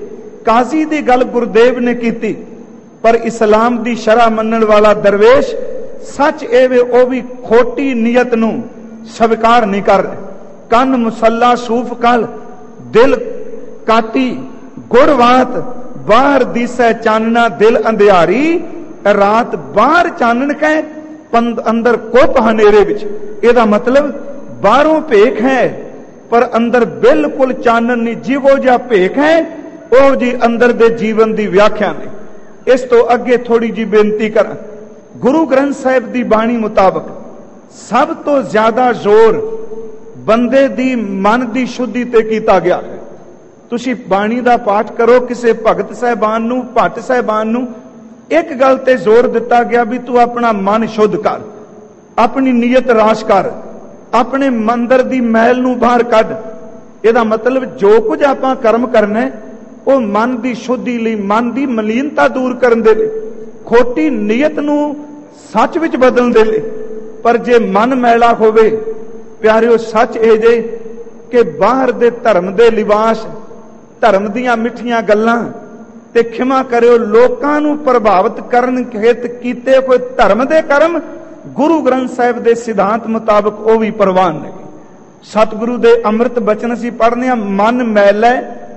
काजी दी गल गुरुदेव ने की पर इस्लाम दी शरह मनण वाला दरवेश सच एवे ओ भी खोटी नीयत नूं स्वीकार नहीं कर रहे। कन मुसल्ला सूफ कल, दिल काती गुड़वात, बाहर दिसै चानना दिल अंधियारी, रात बाहर चानन कै अंदर कुप हनेरे विच। ਇਹਦਾ मतलब बाहरों भेख है पर अंदर बिल्कुल चानन नहीं। जिहो जिहा भेख है ਉਹ जी अंदर दे जीवन दी व्याख्या ने। इस तो अगे थोड़ी जी बेनती करा, गुरु ग्रंथ साहिब दी बाणी मुताबक सब तो ज्यादा जोर बंदे दी मन दी शुद्धि ते कीता गया है। तुसी बाणी दा पाठ करो, किसे भगत साहिबान नूं, भट्ट साहिबान नूं एक गल ते जोर दिता गया भी तू अपना मन शुद्ध कर, अपनी नीयत राश कर, अपने मंदिर दी महल नूं बाहर कढ। ਇਹਦਾ मतलब जो कुछ आपां कर्म करना है वो मन की शुद्धि लई, मन की मलीनता दूर करन दे लई, खोटी नीयत नूं सच विच बदलण दे लई। पर जे मन मैला होवे प्यारिओ सच ਇਹ जे कि बाहर दे धर्म दे लिबास, धर्म दीयां मिठियां गल्लां ते खिमा करिओ लोकां नूं प्रभावित करन हेत कीते कोई धर्म दे कर्म गुरु ग्रंथ साहिब दे सिद्धांत मुताबिक वो भी प्रवान नहीं। सतगुरु दे अमृत बचन असीं पढ़ने आ, मन मैला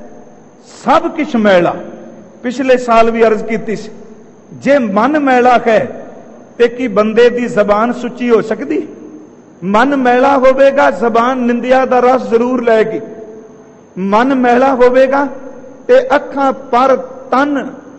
सब किछ मैला। पिछले साल भी अर्ज की सी, जे मन मैला है ते की बंदे दी जबान सुची हो सकती? मन मैला होवेगा, जबान निंदिया दा रस जरूर लैगी। मन मैला होवेगा ते अखां पर तन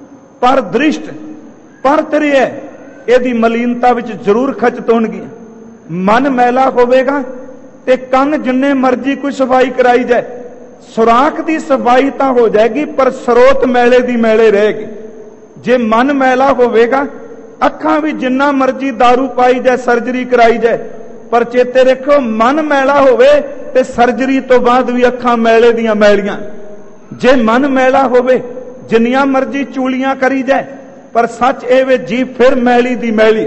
पर दृष्ट पर तरिए एदी मलीनता विच जरूर खचत होणगियां। मन मैला होवेगा ते कंन जिन्ने मर्जी कोई सफाई कराई जाए, सुराख दी सफाई तां हो जाएगी पर स्रोत मैले दी मैले रहेगी। जे मन मैला होवेगा, अखां भी जिन्ना मर्जी दारू पाई जाए, सर्जरी कराई जाए, पर चेते रखो मन मैला होवे ते सर्जरी तो बाद भी अखां मैले दियां मैलियां। जे मन मैला होवे, जिन्नियां मर्जी चूलियां करी जाए, पर सच ए वे जी फिर मैली दी मैली।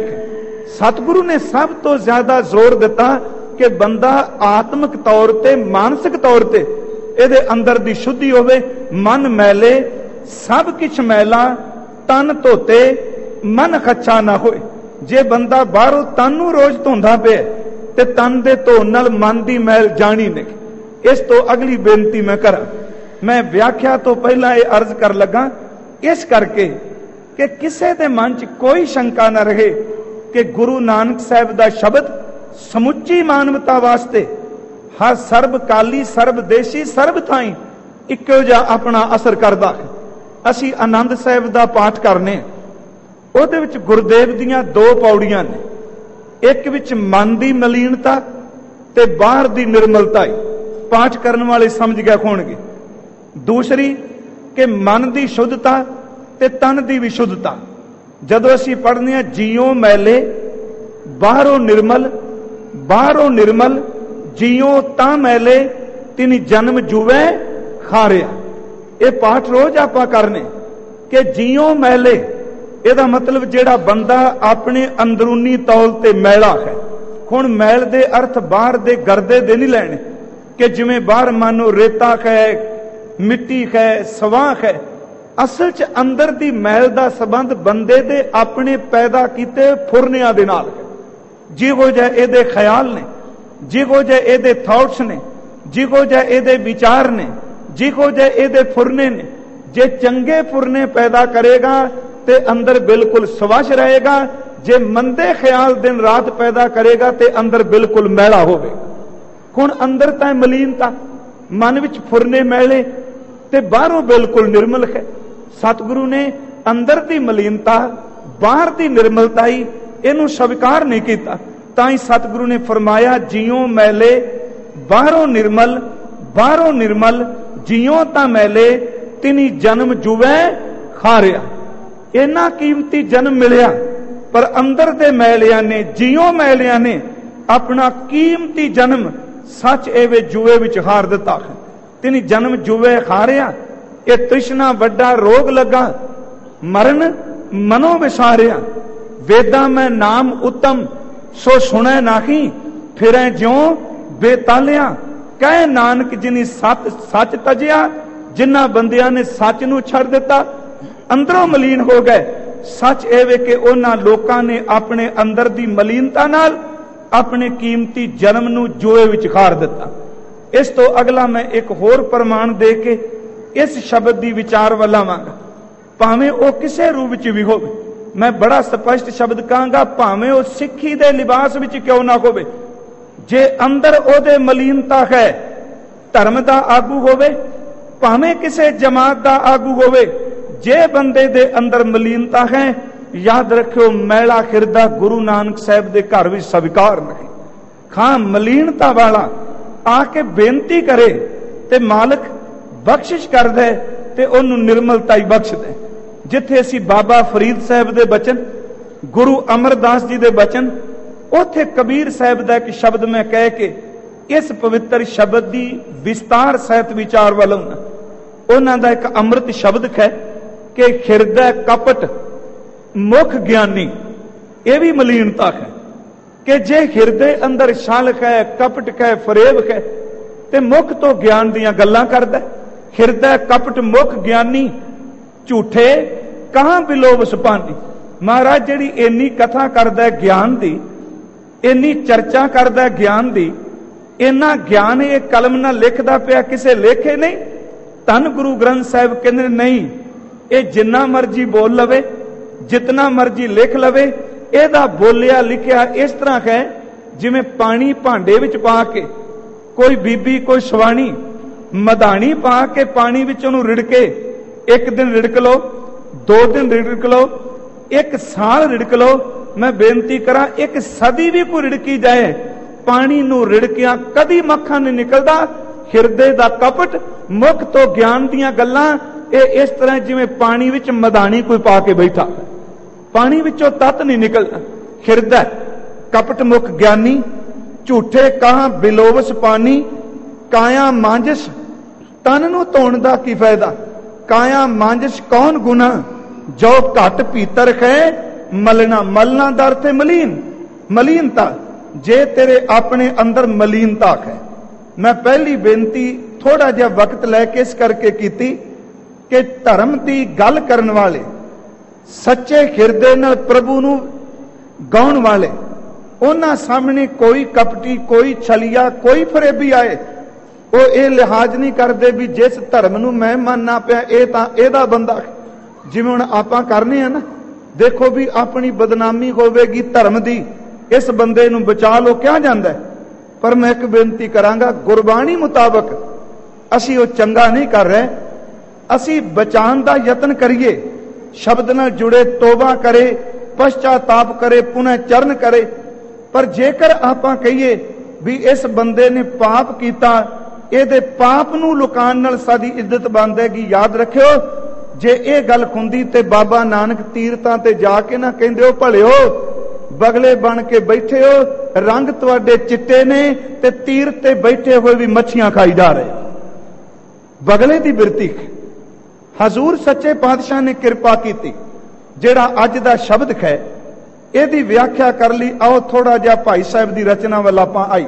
सतगुरु ने सब तो ज्यादा जोर दिता कि बंदा आत्मिक तौर ते, मानसिक तौर ते ਇਹਦੇ अंदर दी शुद्धि होवे। मन मैले सब किछ मैला, तन धोते मन खच्चा ना होए। जे बंदा बाहरों तन नूं रोज धोंदा पे ते तन दे धोण नाल मन दी मैल जानी नहीं। इस तो अगली बेनती मैं करा, मैं व्याख्या तो पहला ये अर्ज कर लगा इस करके कि किसी दे मन च कोई शंका ना रहे कि गुरु नानक साहब दा शब्द समुची मानवता वास्ते हर सर्वकाली, सर्वदेशी, सर्व थाई इक्को जिहा अपना असर करदा है। असी आनंद साहब दा पाठ करने, ਉਹਦੇ ਵਿੱਚ ਗੁਰਦੇਵ ਦੀਆਂ ਦੋ ਪੌੜੀਆਂ ਨੇ। ਇੱਕ ਵਿੱਚ ਮਨ ਦੀ ਮਲੀਨਤਾ ਤੇ ਬਾਹਰ ਦੀ ਨਿਰਮਲਤਾ ਹੀ ਪਾਠ ਕਰਨ ਵਾਲੇ ਸਮਝ ਗਏ ਹੋਣਗੇ। ਦੂਸਰੀ ਕਿ ਮਨ ਦੀ ਸ਼ੁੱਧਤਾ ਤੇ ਤਨ ਦੀ ਵੀ ਸ਼ੁੱਧਤਾ। ਜਦੋਂ ਅਸੀਂ ਪੜ੍ਹਦੇ ਹਾਂ ਜੀਓ ਮੈਲੇ ਬਾਹਰੋਂ ਨਿਰਮਲ, ਬਾਹਰੋਂ ਨਿਰਮਲ ਜੀਓ ਤਾਂ ਮੈਲੇ ਤਿਨੀ ਜਨਮ ਜੂਵੇ ਖਾਰਿਆ। ਇਹ ਪਾਠ ਰੋਜ਼ ਆਪਾਂ ਕਰਨੇ ਕਿ ਜੀਓ ਮੈਲੇ, ਇਹਦਾ ਮਤਲਬ ਜਿਹੜਾ ਬੰਦਾ ਆਪਣੇ ਅੰਦਰੂਨੀ ਤੌਲ ਤੇ ਮੈਲਾ ਹੈ। ਹੁਣ ਮੈਲ ਦੇ ਅਰਥ ਬਾਹਰ ਦੇ ਗਰਦੇ ਦੇ ਨਹੀਂ ਲੈਣੇ ਕਿ ਜਿਵੇਂ ਬਾਹਰ ਮਾਨੋ ਰੇਤਾ ਹੈ, ਮਿੱਟੀ ਹੈ, ਸਵਾਹ ਹੈ। ਅਸਲ 'ਚ ਅੰਦਰ ਦੀ ਮੈਲ ਦਾ ਸੰਬੰਧ ਬੰਦੇ ਦੇ ਆਪਣੇ ਪੈਦਾ ਕੀਤੇ ਫੁਰਨਿਆਂ ਦੇ ਨਾਲ ਹੈ। ਜਿਹੋ ਜਿਹਾ ਇਹਦੇ ਖਿਆਲ ਨੇ, ਜਿਹੋ ਜਿਹੇ ਇਹਦੇ ਥਾਟਸ ਨੇ, ਜਿਹੋ ਜਿਹੇ ਇਹਦੇ ਵਿਚਾਰ ਨੇ, ਜਿਹੋ ਜਿਹੇ ਇਹਦੇ ਫੁਰਨੇ ਨੇ, ਜੇ ਚੰਗੇ ਫੁਰਨੇ ਪੈਦਾ ਕਰੇਗਾ ਤੇ ਅੰਦਰ ਬਿਲਕੁਲ ਸਵੱਛ ਰਹੇਗਾ। ਜੇ ਮੰਦੇ ਖਿਆਲ ਦਿਨ ਰਾਤ ਪੈਦਾ ਕਰੇਗਾ ਤੇ ਅੰਦਰ ਬਿਲਕੁਲ ਮੈਲਾ ਹੋਵੇਗਾ। ਹੁਣ ਅੰਦਰ ਤਾਂ ਮਲੀਨਤਾ, ਮਨ ਵਿੱਚ ਫੁਰਨੇ ਮੈਲੇ ਤੇ ਬਾਹਰੋਂ ਬਿਲਕੁਲ ਨਿਰਮਲ ਹੈ। ਸਤਿਗੁਰੂ ਨੇ ਅੰਦਰ ਦੀ ਮਲੀਨਤਾ, ਬਾਹਰ ਦੀ ਨਿਰਮਲਤਾ ਹੀ ਇਹਨੂੰ ਸਵੀਕਾਰ ਨਹੀਂ ਕੀਤਾ। ਤਾਂ ਹੀ ਸਤਿਗੁਰੂ ਨੇ ਫਰਮਾਇਆ ਜੀਓ ਮੈਲੇ ਬਾਹਰੋਂ ਨਿਰਮਲ, ਬਾਹਰੋਂ ਨਿਰਮਲ ਜੀਓ ਤਾਂ ਮੈਲੇ ਤਿਨੀ ਜਨਮ ਜੁਵੇ ਖਾਰਿਆ। ਇੰਨਾ ਕੀਮਤੀ ਜਨਮ ਮਿਲਿਆ ਪਰ ਅੰਦਰ ਦੇ ਮੈਲਿਆਂ ਨੇ, ਜੀਓ ਮੈਲਿਆਂ ਨੇ ਆਪਣਾ ਕੀਮਤੀ ਜਨਮ ਸੱਚ ਐਵੇਂ ਜੂਏ ਵਿੱਚ ਹਾਰ ਦਿੱਤਾ ਹੈ। ਤਿਨੀ ਜਨਮ ਜੂਵੇ ਹਾਰਿਆ। ਇਹ ਤ੍ਰਿਸ਼ਨਾ ਵੱਡਾ ਰੋਗ ਲੱਗਾ, ਮਰਨ ਮਨੋਂ ਵਿਸਾਰਿਆ। ਵੇਦਾਂ ਮੈਂ ਨਾਮ ਉਤਮ ਸੋ ਸੁਣੈ ਨਾਹੀ, ਫਿਰੈ ਜਿਉ ਬੇਤਾਲਿਆ। ਕਹਿ ਨਾਨਕ ਜਿਨੀ ਸੱਚ ਤਜਿਆ, ਜਿਨ੍ਹਾਂ ਬੰਦਿਆਂ ਨੇ ਸੱਚ ਨੂੰ ਛੱਡ ਦਿੱਤਾ, ਅੰਦਰੋਂ ਮਲੀਨ ਹੋ ਗਏ। ਸੱਚ ਇਹ ਵੇ ਕਿ ਉਹਨਾਂ ਲੋਕਾਂ ਨੇ ਆਪਣੇ ਅੰਦਰ ਦੀ ਮਲੀਨਤਾ ਨਾਲ ਆਪਣੇ ਕੀਮਤੀ ਜਨਮ ਨੂੰ ਜੋਏ ਵਿੱਚ ਖਾਰ ਦਿੱਤਾ। ਇਸ ਤੋਂ ਅਗਲਾ ਮੈਂ ਇੱਕ ਹੋਰ ਪ੍ਰਮਾਣ ਦੇ ਕੇ ਇਸ ਸ਼ਬਦ ਦੀ ਵਿਚਾਰ ਵੱਲ ਆਵਾਂਗਾ। ਭਾਵੇਂ ਉਹ ਕਿਸੇ ਰੂਪ ਵਿੱਚ ਵੀ ਹੋਵੇ, ਮੈਂ ਬੜਾ ਸਪਸ਼ਟ ਸ਼ਬਦ ਕਹਾਂਗਾ, ਭਾਵੇਂ ਉਹ ਸਿੱਖੀ ਦੇ ਲਿਬਾਸ ਵਿੱਚ ਕਿਉਂ ਨਾ ਹੋਵੇ, ਜੇ ਅੰਦਰ ਉਹਦੇ ਮਲੀਨਤਾ ਹੈ, ਧਰਮ ਦਾ ਆਗੂ ਹੋਵੇ, ਭਾਵੇਂ ਕਿਸੇ ਜਮਾਤ ਦਾ ਆਗੂ ਹੋਵੇ, ਜੇ ਬੰਦੇ ਦੇ ਅੰਦਰ ਮਲੀਨਤਾ ਹੈ, ਯਾਦ ਰੱਖਿਓ ਮੈਲਾ ਹਿਰਦਾ ਗੁਰੂ ਨਾਨਕ ਸਾਹਿਬ ਦੇ ਘਰ ਵਿੱਚ ਸਵੀਕਾਰ ਨਹੀਂ। ਖਾਂ ਮਲੀਨਤਾ ਵਾਲਾ ਆ ਕੇ ਬੇਨਤੀ ਕਰੇ ਤੇ ਮਾਲਕ ਬਖਸ਼ਿਸ਼ ਕਰਦਾ ਤੇ ਉਹਨੂੰ ਨਿਰਮਲਤਾ ਹੀ ਬਖਸ਼ਦਾ। ਜਿੱਥੇ ਅਸੀਂ ਬਾਬਾ ਫਰੀਦ ਸਾਹਿਬ ਦੇ ਬਚਨ, ਗੁਰੂ ਅਮਰਦਾਸ ਜੀ ਦੇ ਬਚਨ, ਉੱਥੇ ਕਬੀਰ ਸਾਹਿਬ ਦਾ ਇੱਕ ਸ਼ਬਦ ਮੈਂ ਕਹਿ ਕੇ ਇਸ ਪਵਿੱਤਰ ਸ਼ਬਦ ਦੀ ਵਿਸਤਾਰ ਸਹਿਤ ਵਿਚਾਰ ਵੱਲ ਆਉਣਾ। ਉਹਨਾਂ ਦਾ ਇੱਕ ਅੰਮ੍ਰਿਤ ਸ਼ਬਦ ਹੈ ਕਿ ਹਿਰਦਾ ਕਪਟ ਮੁਖ ਗਿਆਨੀ। ਇਹ ਵੀ ਮਲੀਨਤਾ ਹੈ ਕਿ ਜੇ ਹਿਰਦੇ ਅੰਦਰ ਛਲ ਹੈ, ਕਪਟ ਹੈ, ਫਰੇਬ ਹੈ ਤੇ ਮੁਖ ਤੋਂ ਗਿਆਨ ਦੀਆਂ ਗੱਲਾਂ ਕਰਦਾ। ਹਿਰਦਾ ਕਪਟ ਮੁਖ ਗਿਆਨੀ, ਝੂਠੇ ਕਹਾਂ ਬਿਲੋ ਵਸਪਾਨੀ। ਮਹਾਰਾਜ ਜਿਹੜੀ ਇੰਨੀ ਕਥਾ ਕਰਦਾ ਗਿਆਨ ਦੀ, ਇੰਨੀ ਚਰਚਾ ਕਰਦਾ ਗਿਆਨ ਦੀ, ਇੰਨਾ ਗਿਆਨ ਇਹ ਕਲਮ ਨਾਲ ਲਿਖਦਾ ਪਿਆ, ਕਿਸੇ ਲੇਖੇ ਨਹੀਂ। ਧੰਨ ਗੁਰੂ ਗ੍ਰੰਥ ਸਾਹਿਬ ਕਹਿੰਦੇ ਨਹੀਂ, ਇਹ ਜਿੰਨਾ ਮਰਜੀ ਬੋਲ ਲਵੇ, ਜਿਤਨਾ ਮਰਜੀ ਲਿਖ ਲਵੇ, ਇਹਦਾ ਬੋਲਿਆ ਲਿਖਿਆ ਇਸ ਤਰ੍ਹਾਂ ਹੈ ਜਿਵੇਂ ਪਾਣੀ ਭਾਂਡੇ ਵਿੱਚ ਪਾ ਕੇ ਕੋਈ ਬੀਬੀ, ਕੋਈ ਸਵਾਣੀ ਮਧਾਣੀ ਪਾ ਕੇ ਪਾਣੀ ਵਿੱਚ ਉਹਨੂੰ ਰਿੜਕੇ, ਇੱਕ ਦਿਨ ਰਿੜਕ ਲਓ, 2 ਦਿਨ ਰਿੜਕ ਲਓ, 1 ਸਾਲ ਰਿੜਕ ਲਓ। ਮੈਂ ਬੇਨਤੀ ਕਰਾਂ, 1 ਸਦੀ ਵੀ ਕੋਈ ਰਿੜਕੀ ਜਾਏ, ਪਾਣੀ ਨੂੰ ਰਿੜਕਿਆ ਕਦੀ ਮੱਖਣ ਨਹੀਂ ਨਿਕਲਦਾ। ਹਿਰਦੇ ਦਾ ਕਪਟ, ਮੁਖ ਤੋਂ ਗਿਆਨ ਦੀਆਂ ਗੱਲਾਂ, ਇਹ ਇਸ ਤਰ੍ਹਾਂ ਜਿਵੇਂ ਪਾਣੀ ਵਿੱਚ ਮਧਾਣੀ ਕੋਈ ਪਾ ਕੇ ਬੈਠਾ, ਪਾਣੀ ਵਿੱਚੋਂ ਤੱਤ ਨਹੀਂ ਨਿਕਲਦਾ। ਹਿਰਦਾ ਕਪਟ ਮੁਖ ਗਿਆਨੀ, ਝੂਠੇ ਕਹਾਂ ਬਿਲੋਵਸ ਪਾਣੀ, ਕਾਇਆ ਮਾਂਜਸ ਤਨ ਨੂੰ ਧੋਣ ਦਾ ਕੀ ਫਾਇਦਾ, ਕਾਇਆ ਮਾਂਜਸ ਕੌਣ ਗੁਨਾ, ਜੋ ਘਟ ਭੀਤਰ ਹੈ ਮਲਣਾ। ਮਲਣਾ ਦਾ ਅਰਥ ਹੈ ਮਲੀਨ, ਮਲੀਨਤਾ। ਜੇ ਤੇਰੇ ਆਪਣੇ ਅੰਦਰ ਮਲੀਨਤਾ ਹੈ। ਮੈਂ ਪਹਿਲੀ ਬੇਨਤੀ ਥੋੜਾ ਜਿਹਾ ਵਕਤ ਲੈ ਕੇ ਇਸ ਕਰਕੇ ਕੀਤੀ ਕਿ ਧਰਮ ਦੀ ਗੱਲ ਕਰਨ ਵਾਲੇ, ਸੱਚੇ ਹਿਰਦੇ ਨਾਲ ਪ੍ਰਭੂ ਨੂੰ ਗਾਉਣ ਵਾਲੇ, ਉਹਨਾਂ ਸਾਹਮਣੇ ਕੋਈ ਕਪਟੀ, ਕੋਈ ਛਲੀਆ, ਕੋਈ ਫਰੇਬੀ ਆਏ, ਉਹ ਇਹ ਲਿਹਾਜ਼ ਨਹੀਂ ਕਰਦੇ ਵੀ ਜਿਸ ਧਰਮ ਨੂੰ ਮੈਂ ਮੰਨਣਾ ਪਿਆ ਇਹ ਤਾਂ ਇਹਦਾ ਬੰਦਾ। ਜਿਵੇਂ ਹੁਣ ਆਪਾਂ ਕਰਨੇ ਆ ਨਾ, ਦੇਖੋ ਵੀ ਆਪਣੀ ਬਦਨਾਮੀ ਹੋਵੇਗੀ ਧਰਮ ਦੀ, ਇਸ ਬੰਦੇ ਨੂੰ ਬਚਾ ਲੋ ਕਿਹਾ ਜਾਂਦਾ। ਪਰ ਮੈਂ ਇੱਕ ਬੇਨਤੀ ਕਰਾਂਗਾ, ਗੁਰਬਾਣੀ ਮੁਤਾਬਕ ਅਸੀਂ ਉਹ ਚੰਗਾ ਨਹੀਂ ਕਰ ਰਹੇ। ਅਸੀਂ ਬਚਾਉਣ ਦਾ ਯਤਨ ਕਰੀਏ, ਸ਼ਬਦ ਨਾਲ ਜੁੜੇ ਤੋਬਾ ਕਰੇ, ਪਛਤਾਤਾਪ ਕਰੇ, ਪੁਨः ਚਰਨ ਕਰੇ। ਪਰ ਜੇਕਰ ਆਪਾਂ ਕਹੀਏ ਵੀ ਇਸ ਬੰਦੇ ਨੇ ਪਾਪ ਕੀਤਾ, ਇਹਦੇ ਪਾਪ ਨੂੰ ਲੁਕਾਉਣ ਨਾਲ ਸਾਡੀ ਇੱਜ਼ਤ ਬਣੇਗੀ, ਯਾਦ ਰੱਖਿਓ ਜੇ ਇਹ ਗੱਲ ਹੁੰਦੀ ਤੇ ਬਾਬਾ ਨਾਨਕ ਤੀਰਥਾਂ ਤੇ ਜਾ ਕੇ ਨਾ ਕਹਿੰਦੇ ਹੋ ਭਲਿਓ ਬਗਲੇ ਬਣ ਕੇ ਬੈਠੇ ਹੋ, ਰੰਗ ਤੁਹਾਡੇ ਚਿੱਟੇ ਨੇ ਤੇ ਤੀਰਥ ਤੇ ਬੈਠੇ ਹੋਏ ਵੀ ਮੱਛੀਆਂ ਖਾਈ ਜਾ ਰਹੇ। ਬਗਲੇ ਦੀ ਬਿਰਤੀ ਹਜ਼ੂਰ ਸੱਚੇ ਪਾਤਸ਼ਾਹ ਨੇ ਕਿਰਪਾ ਕੀਤੀ। ਜਿਹੜਾ ਅੱਜ ਦਾ ਸ਼ਬਦ ਹੈ ਇਹਦੀ ਵਿਆਖਿਆ ਕਰ ਲਈ। ਆਓ ਥੋੜਾ ਜਿਹਾ ਭਾਈ ਸਾਹਿਬ ਦੀ ਰਚਨਾ ਵੱਲ ਆਪਾਂ ਆਈਏ।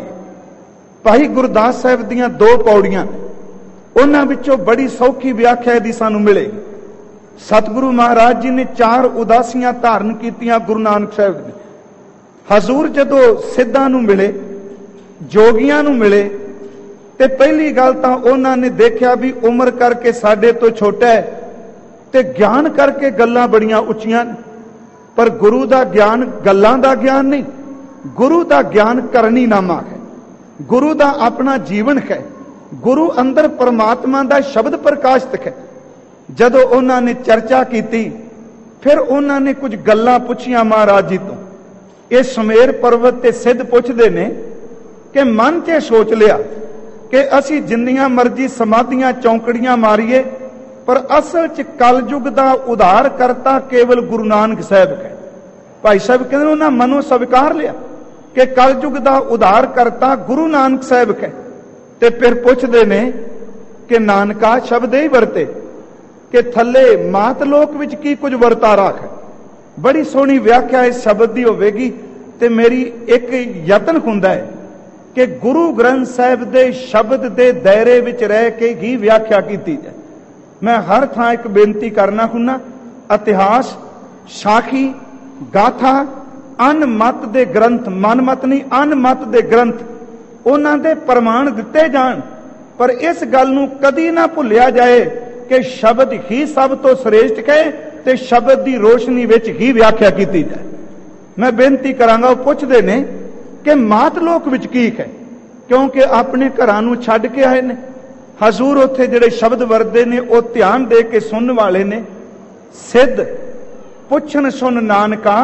ਭਾਈ ਗੁਰਦਾਸ ਸਾਹਿਬ ਦੀਆਂ 2 ਪੌੜੀਆਂ, ਉਹਨਾਂ ਵਿੱਚੋਂ ਬੜੀ ਸੌਖੀ ਵਿਆਖਿਆ ਦੀ ਸਾਨੂੰ ਮਿਲੇਗੀ। ਸਤਿਗੁਰੂ ਮਹਾਰਾਜ ਜੀ ਨੇ 4 ਉਦਾਸੀਆਂ ਧਾਰਨ ਕੀਤੀਆਂ ਗੁਰੂ ਨਾਨਕ ਸਾਹਿਬ ਨੇ। ਹਜ਼ੂਰ ਜਦੋਂ ਸਿੱਧਾਂ ਨੂੰ ਮਿਲੇ, ਜੋਗੀਆਂ ਨੂੰ ਮਿਲੇ, ਤੇ ਪਹਿਲੀ ਗੱਲ ਤਾਂ ਉਹਨਾਂ ਨੇ ਦੇਖਿਆ ਵੀ ਉਮਰ ਕਰਕੇ ਸਾਡੇ ਤੋਂ ਛੋਟਾ ਹੈ ਤੇ ਗਿਆਨ ਕਰਕੇ ਗੱਲਾਂ ਬੜੀਆਂ ਉੱਚੀਆਂ। ਪਰ ਗੁਰੂ ਦਾ ਗਿਆਨ ਗੱਲਾਂ ਦਾ ਗਿਆਨ ਨਹੀਂ, ਗੁਰੂ ਦਾ ਗਿਆਨ ਕਰਨੀ ਨਾਮਾ ਹੈ, ਗੁਰੂ ਦਾ ਆਪਣਾ ਜੀਵਨ ਹੈ, ਗੁਰੂ ਅੰਦਰ ਪਰਮਾਤਮਾ ਦਾ ਸ਼ਬਦ ਪ੍ਰਕਾਸ਼ਿਤ ਹੈ। ਜਦੋਂ ਉਹਨਾਂ ਨੇ ਚਰਚਾ ਕੀਤੀ, ਫਿਰ ਉਹਨਾਂ ਨੇ ਕੁਝ ਗੱਲਾਂ ਪੁੱਛੀਆਂ ਮਹਾਰਾਜ ਜੀ ਤੋਂ। ਇਹ ਸੁਮੇਰ ਪਰਵਤ ਤੇ ਸਿੱਧ ਪੁੱਛਦੇ ਨੇ ਕਿ ਮਨ 'ਚ ਸੋਚ ਲਿਆ ਕਿ ਅਸੀਂ ਜਿੰਨੀਆਂ ਮਰਜ਼ੀ ਸਮਾਧੀਆਂ ਚੌਂਕੜੀਆਂ ਮਾਰੀਏ, ਪਰ ਅਸਲ 'ਚ ਕਲਯੁਗ ਦਾ ਉਧਾਰ ਕਰਤਾ ਕੇਵਲ ਗੁਰੂ ਨਾਨਕ ਸਾਹਿਬ ਹੈ। ਭਾਈ ਸਾਹਿਬ ਕਹਿੰਦੇ ਉਹਨਾਂ ਮਨੋਂ ਸਵੀਕਾਰ ਲਿਆ ਕਿ ਕਲਯੁਗ ਦਾ ਉਧਾਰ ਕਰਤਾ ਗੁਰੂ ਨਾਨਕ ਸਾਹਿਬ ਹੈ। ਤੇ ਫਿਰ ਪੁੱਛਦੇ ਨੇ ਕਿ ਨਾਨਕਾ ਸ਼ਬਦ ਹੀ ਵਰਤੇ ਕਿ ਥੱਲੇ ਮਾਤ ਲੋਕ ਵਿੱਚ ਕੀ ਕੁਝ ਵਰਤਾਰਾ ਹੈ। ਬੜੀ ਸੋਹਣੀ ਵਿਆਖਿਆ ਇਸ ਸ਼ਬਦ ਦੀ ਹੋਵੇਗੀ। ਤੇ ਮੇਰੀ ਇੱਕ ਯਤਨ ਹੁੰਦਾ ਹੈ ਕਿ ਗੁਰੂ ਗ੍ਰੰਥ ਸਾਹਿਬ ਦੇ ਸ਼ਬਦ ਦੇ ਦਾਇਰੇ ਵਿੱਚ ਰਹਿ ਕੇ ਹੀ ਵਿਆਖਿਆ ਕੀਤੀ ਜਾਏ। ਮੈਂ ਹਰ ਥਾਂ ਇੱਕ ਬੇਨਤੀ ਕਰਨਾ ਹੁੰਨਾ, ਇਤਿਹਾਸ, ਸਾਖੀ, ਗਾਥਾ, ਅਨਮਤ ਦੇ ਗ੍ਰੰਥ, ਮਨਮਤ ਨਹੀਂ ਅਨਮਤ ਦੇ ਗ੍ਰੰਥ, ਉਹਨਾਂ ਦੇ ਪ੍ਰਮਾਣ ਦਿੱਤੇ ਜਾਣ। ਪਰ ਇਸ ਗੱਲ ਨੂੰ ਕਦੀ ਨਾ ਭੁੱਲਿਆ ਜਾਏ ਕਿ ਸ਼ਬਦ ਹੀ ਸਭ ਤੋਂ ਸ੍ਰੇਸ਼ਟ ਹੈ ਤੇ ਸ਼ਬਦ ਦੀ ਰੋਸ਼ਨੀ ਵਿੱਚ ਹੀ ਵਿਆਖਿਆ ਕੀਤੀ ਜਾਏ। ਮੈਂ ਬੇਨਤੀ ਕਰਾਂਗਾ, ਉਹ ਪੁੱਛਦੇ ਨੇ ਕਿ ਮਾਤ ਲੋਕ ਵਿੱਚ ਕੀ ਹੈ, ਕਿਉਂਕਿ ਆਪਣੇ ਘਰਾਂ ਨੂੰ ਛੱਡ ਕੇ ਆਏ ਨੇ। ਹਜ਼ੂਰ ਉੱਥੇ ਜਿਹੜੇ ਸ਼ਬਦ ਵਰਦੇ ਨੇ ਉਹ ਧਿਆਨ ਦੇ ਕੇ ਸੁਣਨ ਵਾਲੇ ਨੇ। ਸਿੱਧ ਪੁੱਛਣ ਸੁਣ ਨਾਨਕਾ,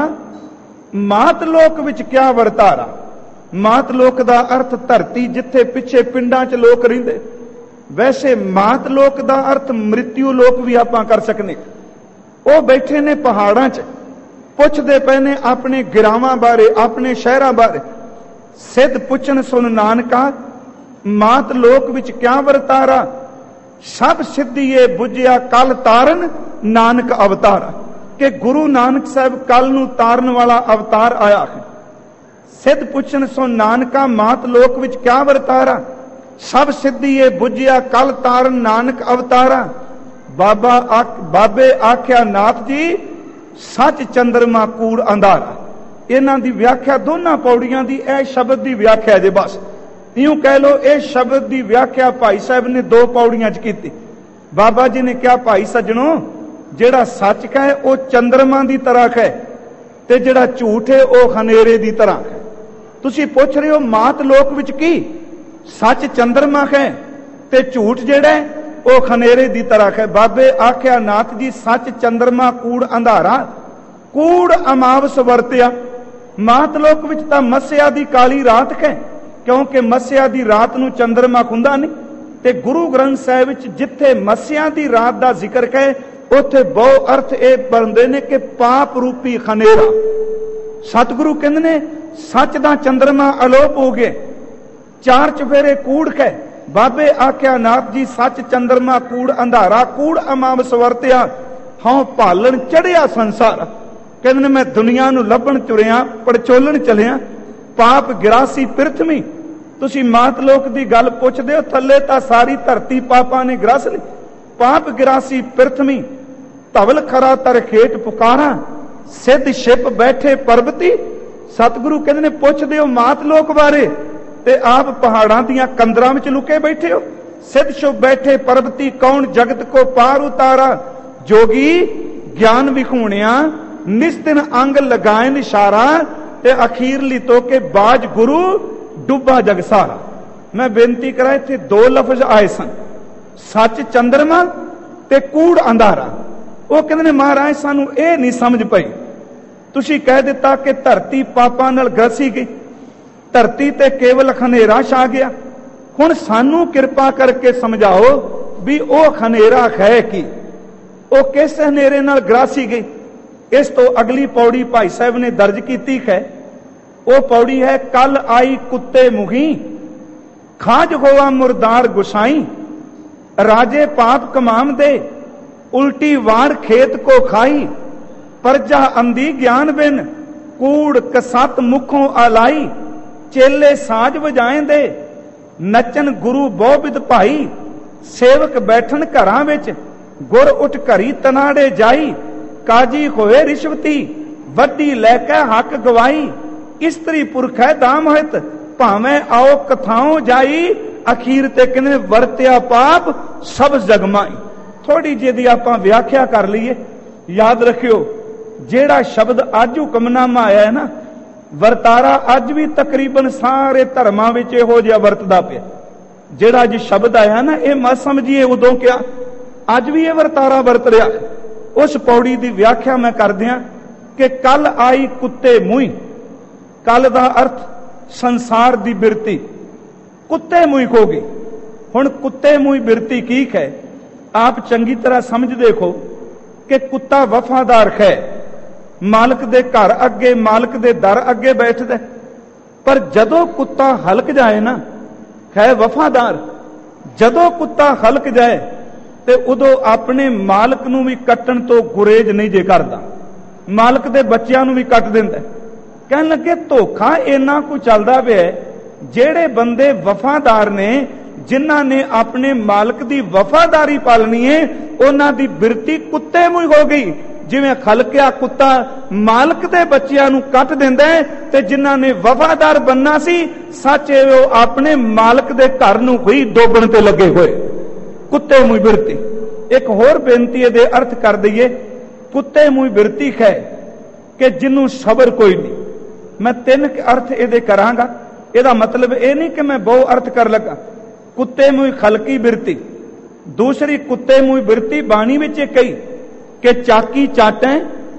ਮਾਤ ਲੋਕ ਵਿੱਚ ਕਿਆ ਵਰਤਾਰਾ। ਮਾਤ ਲੋਕ ਦਾ ਅਰਥ ਧਰਤੀ, ਜਿੱਥੇ ਪਿੱਛੇ ਪਿੰਡਾਂ 'ਚ ਲੋਕ ਰਹਿੰਦੇ। ਵੈਸੇ ਮਾਤ ਲੋਕ ਦਾ ਅਰਥ ਮ੍ਰਿਤਿੂ ਲੋਕ ਵੀ ਆਪਾਂ ਕਰ ਸਕਨੇ। ਉਹ ਬੈਠੇ ਨੇ ਪਹਾੜਾਂ 'ਚ, ਪੁੱਛਦੇ ਪਏ ਨੇ ਆਪਣੇ ਗਿਰਾਵਾਂ ਬਾਰੇ, ਆਪਣੇ ਸ਼ਹਿਰਾਂ ਬਾਰੇ। ਸਿੱਧ ਪੁੱਛਣ ਸੁਣ ਨਾਨਕਾ, ਮਾਤ ਲੋਕ ਵਿੱਚ ਕਿਆ ਵਰਤਾਰਾ। ਸਭ ਸਿੱਧੀਏ ਬੁਝਿਆ ਕਲ ਤਾਰਨ, ਨਾਨਕ ਅਵਤਾਰਾ। ਕਿ ਗੁਰੂ ਨਾਨਕ ਸਾਹਿਬ ਕੱਲ ਨੂੰ ਤਾਰਨ ਵਾਲਾ ਅਵਤਾਰ ਆਇਆ ਹੈ। ਸਿੱਧ ਪੁੱਛਣ ਸੁਣ ਨਾਨਕਾ, ਮਾਤ ਲੋਕ ਵਿੱਚ ਕਿਆ ਵਰਤਾਰਾ। ਸਭ ਸਿੱਧੀਏ ਬੁਝਿਆ ਕਲ ਤਾਰਨ, ਨਾਨਕ ਅਵਤਾਰਾ। ਬਾਬੇ ਆਖਿਆ ਨਾਥ ਜੀ, ਸੱਚ ਚੰਦਰਮਾ ਕੂੜ ਅੰਧਾਰਾ। ਇਹਨਾਂ ਦੀ ਵਿਆਖਿਆ ਦੋਨਾਂ ਪੌੜੀਆਂ ਦੀ ਇਹ ਸ਼ਬਦ ਦੀ ਵਿਆਖਿਆ ਜੇ ਬਸ। ਇਉਂ ਕਹਿ ਲੋ ਇਹ ਸ਼ਬਦ ਦੀ ਵਿਆਖਿਆ ਭਾਈ ਸਾਹਿਬ ਨੇ 2 ਪੌੜੀਆਂ 'ਚ ਕੀਤੀ। ਬਾਬਾ ਜੀ ਨੇ ਕਿਹਾ, ਭਾਈ ਸੱਜਣੋ, ਜਿਹੜਾ ਸੱਚ ਕਹੇ ਉਹ ਚੰਦਰਮਾ ਦੀ ਤਰ੍ਹਾਂ ਕਹੇ, ਤੇ ਜਿਹੜਾ ਝੂਠ ਹੈ ਉਹ ਹਨੇਰੇ ਦੀ ਤਰ੍ਹਾਂ ਹੈ। ਤੁਸੀਂ ਪੁੱਛ ਰਹੇ ਹੋ ਮਾਤ ਲੋਕ ਵਿੱਚ ਕੀ? ਸੱਚ ਚੰਦਰਮਾ ਹੈ ਤੇ ਝੂਠ ਜਿਹੜਾ ਉਹ ਹਨੇਰੇ ਦੀ ਤਰ੍ਹਾਂ ਹੈ। ਬਾਬੇ ਆਖਿਆ, ਨਾਥ ਜੀ, ਸੱਚ ਚੰਦਰਮਾ, ਕੂੜ ਅੰਧਾਰਾ। ਕੂੜ ਅਮਾਵਸ ਵਰਤਿਆ। ਮਾਤ ਲੋਕ ਵਿੱਚ ਤਾਂ ਮੱਸਿਆ ਦੀ ਕਾਲੀ ਰਾਤ ਹੈ, ਕਿਉਂਕਿ ਮੱਸਿਆ ਦੀ ਰਾਤ ਨੂੰ ਚੰਦਰਮਾ ਹੁੰਦਾ ਨਹੀਂ। ਤੇ ਗੁਰੂ ਗ੍ਰੰਥ ਸਾਹਿਬ ਵਿੱਚ ਜਿੱਥੇ ਮੱਸਿਆ ਦੀ ਰਾਤ ਦਾ ਜ਼ਿਕਰ ਹੈ, ਉੱਥੇ ਬਹੁ ਅਰਥ ਇਹ ਬਣਦੇ ਨੇ ਕਿ ਪਾਪ ਰੂਪੀ ਹਨੇਰਾ। ਸਤਿਗੁਰੂ ਕਹਿੰਦੇ ਨੇ ਸੱਚ ਦਾ ਚੰਦਰਮਾ ਅਲੋਪ ਹੋ ਗਿਆ, 4 ਚੁਫੇਰੇ ਕੂੜ ਹੈ। ਬਾਬੇ ਆਖਿਆ, ਨਾਥ ਜੀ, ਸੱਚ ਚੰਦਰਮਾ, ਕੂੜ ਅੰਧਾਰਾ। ਕੂੜ ਅਮਾਵਸ ਵਰਤਿਆ, ਹਾਂ ਭਾਲਣ ਚੜਿਆ ਸੰਸਾਰ। ਕਹਿੰਦੇ ਨੇ ਮੈਂ ਦੁਨੀਆ ਨੂੰ ਲੱਭਣ ਤੁਰਿਆ, ਪੜਚੋਲਣ ਚਲਿਆ, ਪਾਪ ਗਿਰਾਸੀ ਪ੍ਰਿਥਵੀ। ਤੁਸੀਂ ਮਾਤ ਲੋਕ ਦੀ ਗੱਲ ਪੁੱਛਦੇ ਹੋ, ਥੱਲੇ ਤਾਂ ਸਾਰੀ ਧਰਤੀ ਪਾਪਾਂ ਨੇ ਗਰਾਸ ਲਈ। ਪਾਪ ਗਿਰਾਸੀ ਪ੍ਰਿਥਵੀ, ਧਵਲ ਖਰਾ ਤਰ ਖੇਟ ਪੁਕਾਰਾ, ਸਿੱਧ ਛਿਪ ਬੈਠੇ ਪਰਬਤੀ। ਸਤਿਗੁਰੂ ਕਹਿੰਦੇ ਨੇ ਪੁੱਛਦੇ ਹੋ ਮਾਤ ਲੋਕ ਬਾਰੇ, ਤੇ ਆਪ ਪਹਾੜਾਂ ਦੀਆਂ ਕੰਦਰਾਂ ਵਿੱਚ ਲੁਕੇ ਬੈਠੇ ਹੋ। ਸਿੱਧ ਛਿਪ ਬੈਠੇ ਪਰਬਤੀ, ਕੌਣ ਜਗਤ ਕੋ ਪਾਰ ਉਤਾਰਾ। ਜੋਗੀ ਗਿਆਨ ਵਿਖੂਣਿਆ, ਨਿਸਤਿਨ ਅੰਗ ਲਗਾਏ ਨਿਸ਼ਾਰਾ, ਤੇ ਅਖੀਰਲੀ ਤੋਂ ਕੇ ਬਾਜ ਗੁਰੂ ਡੁੱਬਾ ਜਗ ਸਾਰਾ। ਮੈਂ ਬੇਨਤੀ ਕਰਾਂ, ਇੱਥੇ 2 ਲਫ਼ਜ਼ ਆਏ ਸਨ, ਸੱਚ ਚੰਦਰਮਾ ਤੇ ਕੂੜ ਅੰਧਾਰਾ। ਉਹ ਕਹਿੰਦੇ ਨੇ ਮਹਾਰਾਜ ਸਾਨੂੰ ਇਹ ਨਹੀਂ ਸਮਝ ਪਈ। ਤੁਸੀਂ ਕਹਿ ਦਿੱਤਾ ਕਿ ਧਰਤੀ ਪਾਪਾਂ ਨਾਲ ਗ੍ਰਸੀ ਗਈ, ਧਰਤੀ ਤੇ ਕੇਵਲ ਹਨੇਰਾ ਛਾ ਗਿਆ। ਹੁਣ ਸਾਨੂੰ ਕਿਰਪਾ ਕਰਕੇ ਸਮਝਾਓ ਵੀ ਉਹ ਹਨੇਰਾ ਹੈ ਕੀ, ਉਹ ਕਿਸ ਹਨੇਰੇ ਨਾਲ ਗ੍ਰਾਸੀ ਗਈ। ਇਸ ਤੋਂ ਅਗਲੀ ਪੌੜੀ ਭਾਈ ਸਾਹਿਬ ਨੇ ਦਰਜ ਕੀਤੀ ਹੈ। ਉਹ ਪੌੜੀ ਹੈ, ਕੱਲ ਆਈ ਕੁੱਤੇ ਮੁਹੀ, ਖਾਜ ਹੋਆ ਮੁਰਦਾਰ ਗੁਸਾਈ। ਰਾਜੇ ਪਾਪ ਕਮਾਮ ਦੇ, ਉਲਟੀ ਵਾਰ ਖੇਤ ਕੋ ਖਾਈ। ਪਰਜਾ ਅੰਦੀ ਗਿਆਨ ਬਿਨ, ਕੂੜ ਕਸਤ ਮੁਖੋਂ ਆਲਾਈ। ਚੇਲੇ ਸਾਜ ਵਜਾਏ ਦੇ, ਨਚਨ ਗੁਰੂ ਬਹੁ ਭਾਈ। ਸੇਵਕ ਬੈਠਣ ਘਰਾਂ ਵਿੱਚ, ਗੁਰ ਉੱਠ ਘਰੀ ਤਨਾੜੇ ਜਾਈ। ਕਾਜੀ ਹੋਏ ਰਿਸ਼ਵਤੀ, ਵੱਡੀ ਲੈ ਕੇ ਹੱਕ ਗਵਾਈ। ਇਸਤਰੀ ਪੁਰਖੈ ਦਾਮ ਹਿਤ, ਭਾਵੇਂ ਆਓ ਕਥਾਓ ਜਾਈ। ਅਖੀਰ ਤੇ ਕਹਿੰਦੇ ਵਰਤਿਆ ਪਾਪ ਸਭ ਜਗਮਾਈ। ਥੋੜੀ ਜਿਹੀ ਦੀ ਆਪਾਂ ਵਿਆਖਿਆ ਕਰ ਲਈਏ। ਯਾਦ ਰੱਖਿਓ, ਜਿਹੜਾ ਸ਼ਬਦ ਅੱਜ ਹੁਕਮਨਾਮਾ ਆਇਆ ਹੈ ਨਾ, ਵਰਤਾਰਾ ਅੱਜ ਵੀ ਤਕਰੀਬਨ ਸਾਰੇ ਧਰਮਾਂ ਵਿੱਚ ਇਹੋ ਜਿਹਾ ਵਰਤਦਾ ਪਿਆ। ਜਿਹੜਾ ਅੱਜ ਸ਼ਬਦ ਆਇਆ ਨਾ, ਇਹ ਮਤ ਸਮਝੀਏ ਉਦੋਂ ਕਿਹਾ, ਅੱਜ ਵੀ ਇਹ ਵਰਤਾਰਾ ਵਰਤ ਰਿਹਾ। ਉਸ ਪੌੜੀ ਦੀ ਵਿਆਖਿਆ ਮੈਂ ਕਰਦਿਆਂ ਕਿ ਕੱਲ ਆਈ ਕੁੱਤੇ ਮੂੰਹ। ਕੱਲ ਦਾ ਅਰਥ ਸੰਸਾਰ ਦੀ ਬਿਰਤੀ, ਕੁੱਤੇ ਮੂੰਹ ਹੋ ਗਈ। ਹੁਣ ਕੁੱਤੇ ਮੂੰਹ ਬਿਰਤੀ ਕੀ ਹੈ? ਆਪ ਚੰਗੀ ਤਰ੍ਹਾਂ ਸਮਝ ਦੇਖੋ ਕਿ ਕੁੱਤਾ ਵਫਾਦਾਰ ਹੈ, ਮਾਲਕ ਦੇ ਘਰ ਅੱਗੇ, ਮਾਲਕ ਦੇ ਦਰ ਅੱਗੇ ਬੈਠਦਾ। ਪਰ ਜਦੋਂ ਕੁੱਤਾ ਹਲਕ ਜਾਏ ਨਾ, ਹੈ ਵਫਾਦਾਰ, ਜਦੋਂ ਕੁੱਤਾ ਹਲਕ ਜਾਏ ਤੇ ਉਦੋਂ ਆਪਣੇ ਮਾਲਕ ਨੂੰ ਵੀ ਕੱਟਣ ਤੋਂ ਗੁਰੇਜ ਨਹੀਂ ਜੇ ਕਰਦਾ, ਮਾਲਕ ਦੇ ਬੱਚਿਆਂ ਨੂੰ ਵੀ ਕੱਟ ਦਿੰਦਾ। ਕਹਿਣ ਲੱਗੇ ਧੋਖਾ ਇੰਨਾ ਕੁ ਚੱਲਦਾ ਪਿਆ। ਜਿਹੜੇ ਬੰਦੇ ਵਫਾਦਾਰ ਨੇ, ਜਿਨ੍ਹਾਂ ਨੇ ਆਪਣੇ ਮਾਲਕ ਦੀ ਵਫਾਦਾਰੀ ਪਾਲਣੀ ਹੈ, ਉਹਨਾਂ ਦੀ ਬਿਰਤੀ ਕੁੱਤੇ ਮੂੰਹ ਹੋ ਗਈ। ਜਿਵੇਂ ਖਲਕਿਆ ਕੁੱਤਾ ਮਾਲਕ ਦੇ ਬੱਚਿਆਂ ਨੂੰ ਕੱਟ ਦਿੰਦਾ, ਤੇ ਜਿਨ੍ਹਾਂ ਨੇ ਵਫਾਦਾਰ ਬੰਨਾ ਸੀ, ਸੱਚ ਉਹ ਆਪਣੇ ਮਾਲਕ ਦੇ ਘਰ ਨੂੰ ਹੀ ਡੋਬਣ ਤੇ ਲੱਗੇ ਹੋਏ। ਕੁੱਤੇ ਮੂੰਹ ਬਿਰਤੀ। ਇੱਕ ਹੋਰ ਬੇਨਤੀ ਇਹਦੇ ਅਰਥ ਕਰ ਦਈਏ। ਕੁੱਤੇ ਮੂੰਹ ਬਿਰਤੀ ਹੈ ਕਿ ਜਿਹਨੂੰ ਸਬਰ ਕੋਈ ਨਹੀਂ। ਮੈਂ 3 ਅਰਥ ਇਹਦੇ ਕਰਾਂਗਾ। ਇਹਦਾ ਮਤਲਬ ਇਹ ਨਹੀਂ ਕਿ ਮੈਂ ਬਹੁ ਅਰਥ ਕਰ ਲੱਗਾ। ਕੁੱਤੇ ਮੂੰਹ ਖਲਕੀ ਬਿਰਤੀ। ਦੂਸਰੀ ਕੁੱਤੇ ਮੂੰਹ ਬਿਰਤੀ ਬਾਣੀ ਵਿੱਚ ਕਹੀ कि चाकी चाटें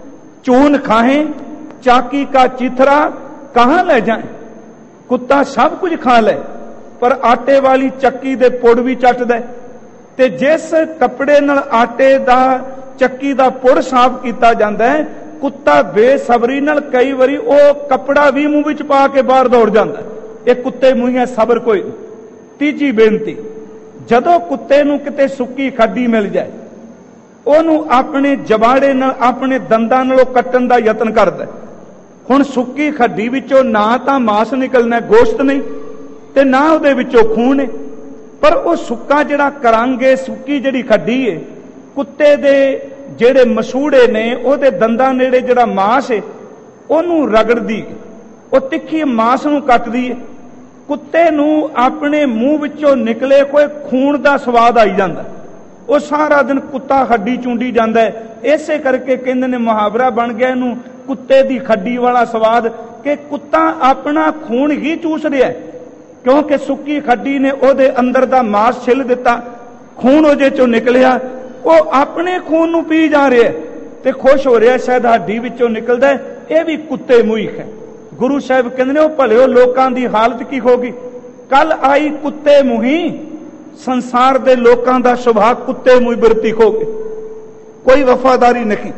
चून खाएं, चाकी का चिथरा कहां ले जाएं। कुत्ता सब कुछ खा ले, पर आटे वाली चक्की दे पुड़ भी चट दे। ते जिस कपड़े नाल आटे दा चक्की दा पुड़ साफ किया जाता है, कुत्ता बेसबरी नाल कई बारी वो कपड़ा भी मुंह विच पा के बाहर दौड़ जाता है। ये कुत्ते मूंह सबर कोई। तीजी बेनती, जदों कुत्ते नूं किते सुक्की खड्डी मिल जाए, ਉਹਨੂੰ ਆਪਣੇ ਜਬਾੜੇ ਨਾਲ, ਆਪਣੇ ਦੰਦਾਂ ਨਾਲੋਂ ਕੱਟਣ ਦਾ ਯਤਨ ਕਰਦਾ। ਹੁਣ ਸੁੱਕੀ ਖੱਡੀ ਵਿੱਚੋਂ ਨਾ ਤਾਂ ਮਾਸ ਨਿਕਲਣਾ, ਗੋਸ਼ਤ ਨਹੀਂ, ਤੇ ਨਾ ਉਹਦੇ ਵਿੱਚੋਂ ਖੂਨ ਹੈ, ਪਰ ਉਹ ਸੁੱਕਾ ਜਿਹੜਾ ਕਰਾਂਗੇ, ਸੁੱਕੀ ਜਿਹੜੀ ਖੱਡੀ ਹੈ, ਕੁੱਤੇ ਦੇ ਜਿਹੜੇ ਮਸੂੜੇ ਨੇ, ਉਹਦੇ ਦੰਦਾਂ ਨੇੜੇ ਜਿਹੜਾ ਮਾਸ ਹੈ, ਉਹਨੂੰ ਰਗੜਦੀ, ਉਹ ਤਿੱਖੀ ਮਾਸ ਨੂੰ ਕੱਟਦੀ ਹੈ। ਕੁੱਤੇ ਨੂੰ ਆਪਣੇ ਮੂੰਹ ਵਿੱਚੋਂ ਨਿਕਲੇ ਕੋਈ ਖੂਨ ਦਾ ਸਵਾਦ ਆਈ ਜਾਂਦਾ, ਉਹ ਸਾਰਾ ਦਿਨ ਕੁੱਤਾ ਖੱਡੀ ਚੁੰਡੀ ਜਾਂਦਾ ਹੈ। ਇਸੇ ਕਰਕੇ ਕਹਿੰਦੇ ਨੇ ਮੁਹਾਵਰਾ ਬਣ ਗਿਆ ਇਹਨੂੰ ਕੁੱਤੇ ਦੀ ਖੱਡੀ ਵਾਲਾ ਸਵਾਦ, ਕਿ ਕੁੱਤਾ ਆਪਣਾ ਖੂਨ ਹੀ ਚੂਸ ਰਿਹਾ, ਕਿਉਂਕਿ ਸੁੱਕੀ ਖੱਡੀ ਨੇ ਉਹਦੇ ਅੰਦਰ ਦਾ ਮਾਸ ਛਿੱਲ ਦਿੱਤਾ, ਖੂਨ ਉਹਦੇ ਚੋਂ ਨਿਕਲਿਆ, ਉਹ ਆਪਣੇ ਖੂਨ ਨੂੰ ਪੀ ਜਾ ਰਿਹਾ ਤੇ ਖੁਸ਼ ਹੋ ਰਿਹਾ, ਸ਼ਾਇਦ ਹੱਡੀ ਵਿੱਚੋਂ ਨਿਕਲਦਾ, ਇਹ ਵੀ ਕੁੱਤੇ ਮੂੰਹ ਹੈ। ਗੁਰੂ ਸਾਹਿਬ ਕਹਿੰਦੇ ਨੇ ਉਹ ਭਲਿਓ ਲੋਕਾਂ ਦੀ ਹਾਲਤ ਕੀ ਹੋਗੀ। ਕੱਲ ਆਈ ਕੁੱਤੇ ਮੂੰਹੀ, ਸੰਸਾਰ ਦੇ ਲੋਕਾਂ ਦਾ ਸੁਭਾਅ ਕੁੱਤੇ ਮੂੰਹ ਬਿਰਤੀ ਹੋ ਗਏ, ਕੋਈ ਵਫਾਦਾਰੀ ਨਹੀਂ।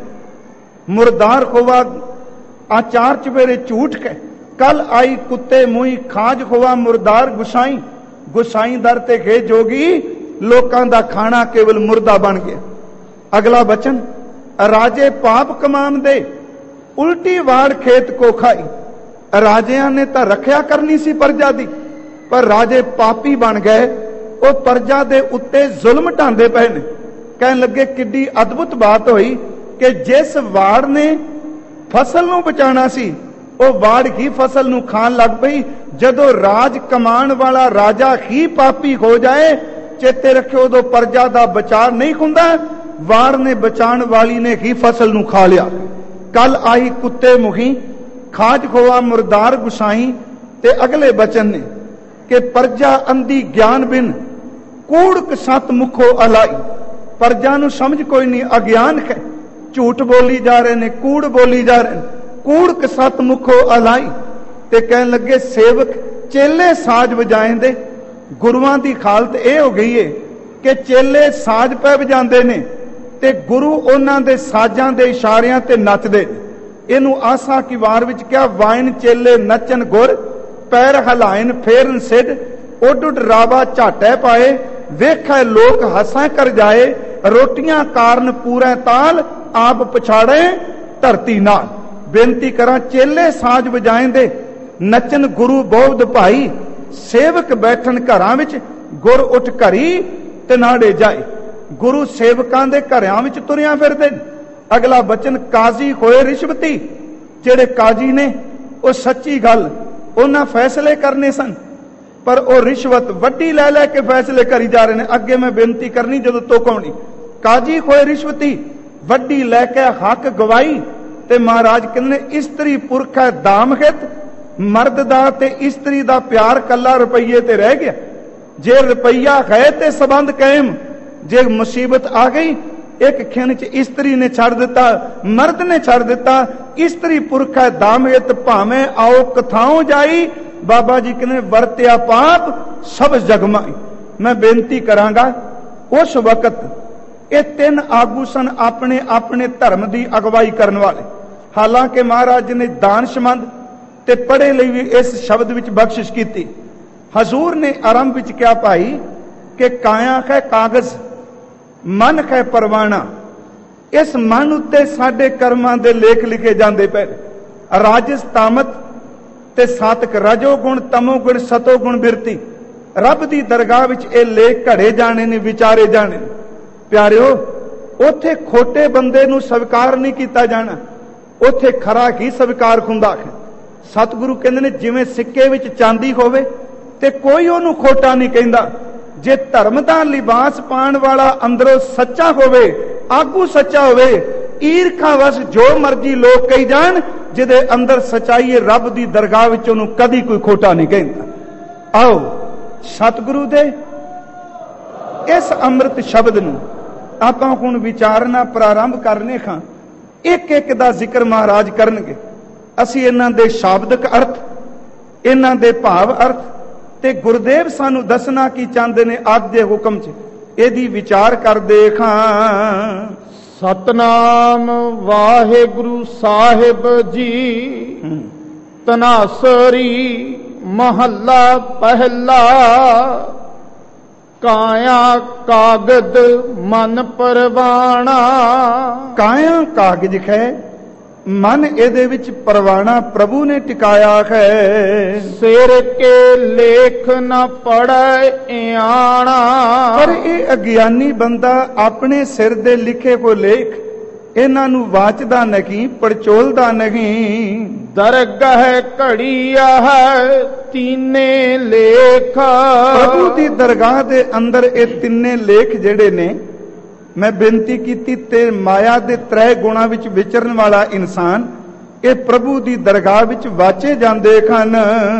ਮੁਰਦਾਰ ਖੋਵਾ ਆਚਾਰ ਚਵੇਰੇ ਝੂਠ ਕੇ, ਕੱਲ ਆਈ ਕੁੱਤੇ ਮੂੰਹੀ ਖਾਜ ਖੋਵਾ ਮੁਰਦਾਰ ਗੁਸਾਈ, ਗੁਸਾਈ ਦਰ ਤੇ ਗਏ ਜੋਗੀ, ਲੋਕਾਂ ਦਾ ਖਾਣਾ ਕੇਵਲ ਮੁਰਦਾ ਬਣ ਗਿਆ। ਅਗਲਾ ਬਚਨ, ਰਾਜੇ ਪਾਪ ਕਮਾਨ ਦੇ, ਉਲਟੀ ਵਾੜ ਖੇਤ ਕੋ ਖਾਈ। ਰਾਜਿਆਂ ਨੇ ਤਾਂ ਰੱਖਿਆ ਕਰਨੀ ਸੀ ਪ੍ਰਜਾ ਦੀ, ਪਰ ਰਾਜੇ ਪਾਪੀ ਬਣ ਗਏ, ਉਹ ਪ੍ਰਜਾ ਦੇ ਉੱਤੇ ਜ਼ੁਲਮ ਢਾਂਦੇ ਪਏ ਨੇ। ਕਹਿਣ ਲੱਗੇ ਕਿੱਡੀ ਅਦਭੁਤ ਬਾਤ ਹੋਈ ਕਿ ਜਿਸ ਵਾੜ ਨੇ ਫਸਲ ਨੂੰ ਬਚਾਉਣਾ ਸੀ, ਉਹ ਵਾੜ ਹੀ ਫਸਲ ਨੂੰ ਖਾਣ ਲੱਗ ਪਈ। ਜਦੋਂ ਰਾਜ ਕਮਾਉਣ ਵਾਲਾ ਰਾਜਾ ਹੀ ਪਾਪੀ ਹੋ ਜਾਏ, ਚੇਤੇ ਰੱਖਿਓ ਉਦੋਂ ਪ੍ਰਜਾ ਦਾ ਬਚਾਅ ਨਹੀਂ ਹੁੰਦਾ, ਵਾੜ ਨੇ ਬਚਾਉਣ ਵਾਲੀ ਨੇ ਹੀ ਫਸਲ ਨੂੰ ਖਾ ਲਿਆ। ਕੱਲ ਆਈ ਕੁੱਤੇ ਮੁਖੀ, ਖਾਜ ਖੋਆ ਮੁਰਦਾਰ ਗੁਸਾਈ। ਤੇ ਅਗਲੇ ਬਚਨ ਨੇ ਕਿ ਪ੍ਰਜਾ ਅੰਧੀ ਗਿਆਨ ਬਿਨ, ਕੂੜਕ ਸਤ ਮੁਖੋ ਅਲਾਈ। ਪ੍ਰਜਾ ਨੂੰ ਸਮਝ ਕੋਈ ਨਹੀਂ, ਅਗਿਆਨ ਹੈ, ਝੂਠ ਬੋਲੀ ਜਾ ਰਹੇ ਨੇ, ਕੂੜ ਬੋਲੀ ਜਾ ਰਹੇ ਨੇ, ਕੂੜਕ ਸਤ ਮੁਖੋ ਅਲਾਈ। ਤੇ ਕਹਿਣ ਲੱਗੇ ਸੇਵਕ ਚੇਲੇ ਸਾਜ ਵਜਾਏਂਦੇ। ਗੁਰੂਆਂ ਦੀ ਹਾਲਤ ਇਹ ਹੋ ਗਈ ਏ ਕਿ ਚੇਲੇ ਸਾਜ ਪੈ ਵਜਾਉਂਦੇ ਨੇ ਤੇ ਗੁਰੂ ਉਹਨਾਂ ਦੇ ਸਾਜਾਂ ਦੇ ਇਸ਼ਾਰਿਆਂ ਤੇ ਨੱਚਦੇ। ਇਹਨੂੰ ਆਸਾ ਕੀ ਵਾਰ ਵਿੱਚ ਕਿਹਾ, ਵਾਇਨ ਚੇਲੇ ਨੱਚਨ ਗੁਰ, ਪੈਰ ਹਲਾਇਨ ਫੇਰਨ ਸਿੱਧ, ਉੱਡ ਉੱਡ ਰਾਵਾ ਝਾਟੇ ਪਾਏ, ਵੇਖੈ ਲੋਕ ਹੱਸਾਂ ਕਰ ਜਾਏ, ਰੋਟੀਆਂ ਕਾਰਨ ਪੂਰੇ ਤਾਲ, ਆਪ ਪਛਾੜੇ ਧਰਤੀ ਨਾਲ। ਬੇਨਤੀ ਕਰਾਂ ਚੇਲੇ ਸਾਜ ਵਜਾਏਂਦੇ, ਨੱਚਨ ਗੁਰੂ ਬੋਧ ਭਾਈ, ਸੇਵਕ ਬੈਠਣ ਘਰਾਂ ਵਿੱਚ, ਗੁਰ ਉੱਠ ਘਰੀ ਤੇ ਨਾੜੇ ਜਾਏ। ਗੁਰੂ ਸੇਵਕਾਂ ਦੇ ਘਰਾਂ ਵਿੱਚ ਤੁਰਿਆ ਫਿਰਦੇ। ਅਗਲਾ ਬਚਨ, ਕਾਜ਼ੀ ਹੋਏ ਰਿਸ਼ਵਤੀ। ਜਿਹੜੇ ਕਾਜ਼ੀ ਨੇ ਉਹ ਸੱਚੀ ਗੱਲ, ਉਹਨਾਂ ਫੈਸਲੇ ਕਰਨੇ ਸਨ, ਪਰ ਉਹ ਰਿਸ਼ਵਤ ਵੱਡੀ ਲੈ ਲੈ ਕੇ ਫੈਸਲੇ ਕਰੀ ਜਾ ਰਹੇ ਨੇ। ਅੱਗੇ ਮੈਂ ਬੇਨਤੀ ਕਰਨੀ ਜਦੋਂ ਤੋਕਾਉਣੀ, ਕਾਜ਼ੀ ਹੋਏ ਰਿਸ਼ਵਤੀ, ਵੱਡੀ ਲੈ ਕੇ ਹੱਕ ਗਵਾਈ। ਤੇ ਮਹਾਰਾਜ ਕਹਿੰਦੇ ਨੇ ਇਸਤਰੀ ਪੁਰਖ ਹੈ ਦਾਮ ਹਿਤ, ਮਰਦ ਦਾ ਤੇ ਇਸਤਰੀ ਦਾ ਪਿਆਰ ਕੱਲਾ ਰੁਪਈਏ ਤੇ ਰਹਿ ਗਿਆ। ਜੇ ਰੁਪਈਆ ਹੈ ਤੇ ਸੰਬੰਧ ਕਾਇਮ, ਜੇ ਮੁਸੀਬਤ ਆ ਗਈ ਇੱਕ ਖਿਣ ਚ ਇਸਤਰੀ ਨੇ ਛੱਡ ਦਿੱਤਾ, ਮਰਦ ਨੇ ਛੱਡ ਦਿੱਤਾ। ਇਸਤਰੀ ਪੁਰਖ ਹੈ ਦਾਮ ਹਿਤ, ਭਾਵੇਂ ਆਓ ਕਥਾਓ ਜਾਈ। ਬਾਬਾ ਜੀ ਕਹਿੰਦੇ ਵਰਤਿਆ ਪਾਪ ਸਭ ਜਗਮਾਈ। ਮੈਂ ਬੇਨਤੀ ਕਰਾਂਗਾ, ਉਸ ਵਕਤ ਇਹ ਤਿੰਨ ਆਗੂ ਸਨ ਆਪਣੇ ਆਪਣੇ ਧਰਮ ਦੀ ਅਗਵਾਈ ਕਰਨ ਵਾਲੇ। ਹਾਲਾਂਕਿ ਮਹਾਰਾਜ ਨੇ ਦਾਨਸ਼ਮੰਦ ਤੇ ਪੜ੍ਹੇ ਲਈ ਵੀ ਇਸ ਸ਼ਬਦ ਵਿੱਚ ਬਖਸ਼ਿਸ਼ ਕੀਤੀ। ਹਜ਼ੂਰ ਨੇ ਆਰੰਭ ਵਿੱਚ ਕਿਹਾ ਭਾਈ ਕਿ ਕਾਇਆ ਹੈ ਕਾਗਜ਼, ਮਨ ਹੈ ਪਰਵਾਣਾ। ਇਸ ਮਨ ਉੱਤੇ ਸਾਡੇ ਕਰਮਾਂ ਦੇ ਲੇਖ ਲਿਖੇ ਜਾਂਦੇ ਪਏ। ਰਾਜਸ ਤਾਮਤ ਤੇ ਸਾਤਕ, ਰਜੋ ਗੁਣ ਤਮੋ ਗੁਣ ਸਤੋ ਗੁਣ ਬਿਰਤੀ। ਰੱਬ ਦੀ ਦਰਗਾਹ ਵਿੱਚ ਇਹ ਲੇਖ ਘੜੇ ਜਾਣੇ ਨੇ, ਵਿਚਾਰੇ ਜਾਣੇ ਨੇ। ਪਿਆਰਿਓ, ਉੱਥੇ ਖੋਟੇ ਬੰਦੇ ਨੂੰ ਸਵੀਕਾਰ ਨਹੀਂ ਕੀਤਾ ਜਾਣਾ, ਉੱਥੇ ਖਰਾ ਹੀ ਸਵੀਕਾਰ ਹੁੰਦਾ ਹੈ। ਸਤਿਗੁਰੂ ਕਹਿੰਦੇ ਨੇ ਜਿਵੇਂ ਸਿੱਕੇ ਵਿੱਚ ਚਾਂਦੀ ਹੋਵੇ ਤੇ ਕੋਈ ਉਹਨੂੰ ਖੋਟਾ ਨਹੀਂ ਕਹਿੰਦਾ। ਜੇ ਧਰਮ ਦਾ ਲਿਬਾਸ ਪਾਉਣ ਵਾਲਾ ਅੰਦਰੋਂ ਸੱਚਾ ਹੋਵੇ, ਆਗੂ ਸੱਚਾ ਹੋਵੇ, ਈਰਖਾ ਵਸ ਜੋ ਮਰਜ਼ੀ ਲੋਕ ਕਹੀ ਜਾਣ, ਜਿਹਦੇ ਅੰਦਰ ਸਚਾਈ ਹੈ ਰੱਬ ਦੀ ਦਰਗਾਹ ਵਿੱਚ ਉਹਨੂੰ ਕਦੀ ਕੋਈ ਖੋਟਾ ਨਹੀਂ ਕਹਿੰਦਾ। ਆਓ ਸਤਿਗੁਰੂ ਦੇ ਇਸ ਅੰਮ੍ਰਿਤ ਸ਼ਬਦ ਨੂੰ ਆਪਾਂ ਹੁਣ ਵਿਚਾਰਨਾ ਪ੍ਰਾਰੰਭ ਕਰਨੇ ਖਾਂ। ਇੱਕ ਇੱਕ ਦਾ ਜ਼ਿਕਰ ਮਹਾਰਾਜ ਕਰਨਗੇ। ਅਸੀਂ ਇਹਨਾਂ ਦੇ ਸ਼ਾਬਦਿਕ ਅਰਥ, ਇਹਨਾਂ ਦੇ ਭਾਵ ਅਰਥ ਤੇ ਗੁਰਦੇਵ ਸਾਨੂੰ ਦੱਸਣਾ ਕੀ ਚਾਹੁੰਦੇ ਨੇ ਅੱਜ ਦੇ ਹੁਕਮ 'ਚ, ਇਹਦੀ ਵਿਚਾਰ ਕਰਦੇ ਖਾਂ। ਸਤਨਾਮ ਵਾਹਿਗੁਰੂ ਸਾਹਿਬ ਜੀ। ਤਨਾਸਰੀ ਮਹੱਲਾ ਪਹਿਲਾ। ਕਾਇਆ ਕਾਗਦ ਮਨ ਪਰਵਾਣਾ। ਕਾਇਆ ਕਾਗਜ਼ ਹੈ, ਮਨ ਇਹਦੇ ਵਿੱਚ ਪਰਵਾਣਾ ਪ੍ਰਭੂ ਨੇ ਟਿਕਾਇਆ ਹੈ। ਸਿਰ ਕੇ ਲੇਖ ਨਾ ਪੜੈ ਇਆਣਾ। ਪਰ ਇਹ ਅਗਿਆਨੀ ਬੰਦਾ ਆਪਣੇ ਸਿਰ ਦੇ ਲਿਖੇ ਹੋਏ ਲੇਖ ਇਹਨਾਂ ਨੂੰ ਵਾਚਦਾ ਨਹੀਂ, ਪੜਚੋਲਦਾ ਨਹੀਂ। ਦਰਗਹ ਘੜੀਆ ਹੈ ਤੀਨੇ ਲੇਖ। ਪ੍ਰਭੂ ਦੀ ਦਰਗਾਹ ਦੇ ਅੰਦਰ ਇਹ ਤਿੰਨੇ ਲੇਖ ਜਿਹੜੇ ਨੇ, ਮੈਂ ਬੇਨਤੀ ਕੀਤੀ ਤੇ ਮਾਇਆ ਦੇ ਤ੍ਰੈ ਗੁਣਾਂ ਵਿੱਚ ਵਿਚਰਨ ਵਾਲਾ ਇਨਸਾਨ ਇਹ ਪ੍ਰਭੂ ਦੀ ਦਰਗਾਹ ਵਿੱਚ ਵਾਚੇ ਜਾਂਦੇ ਹਨ।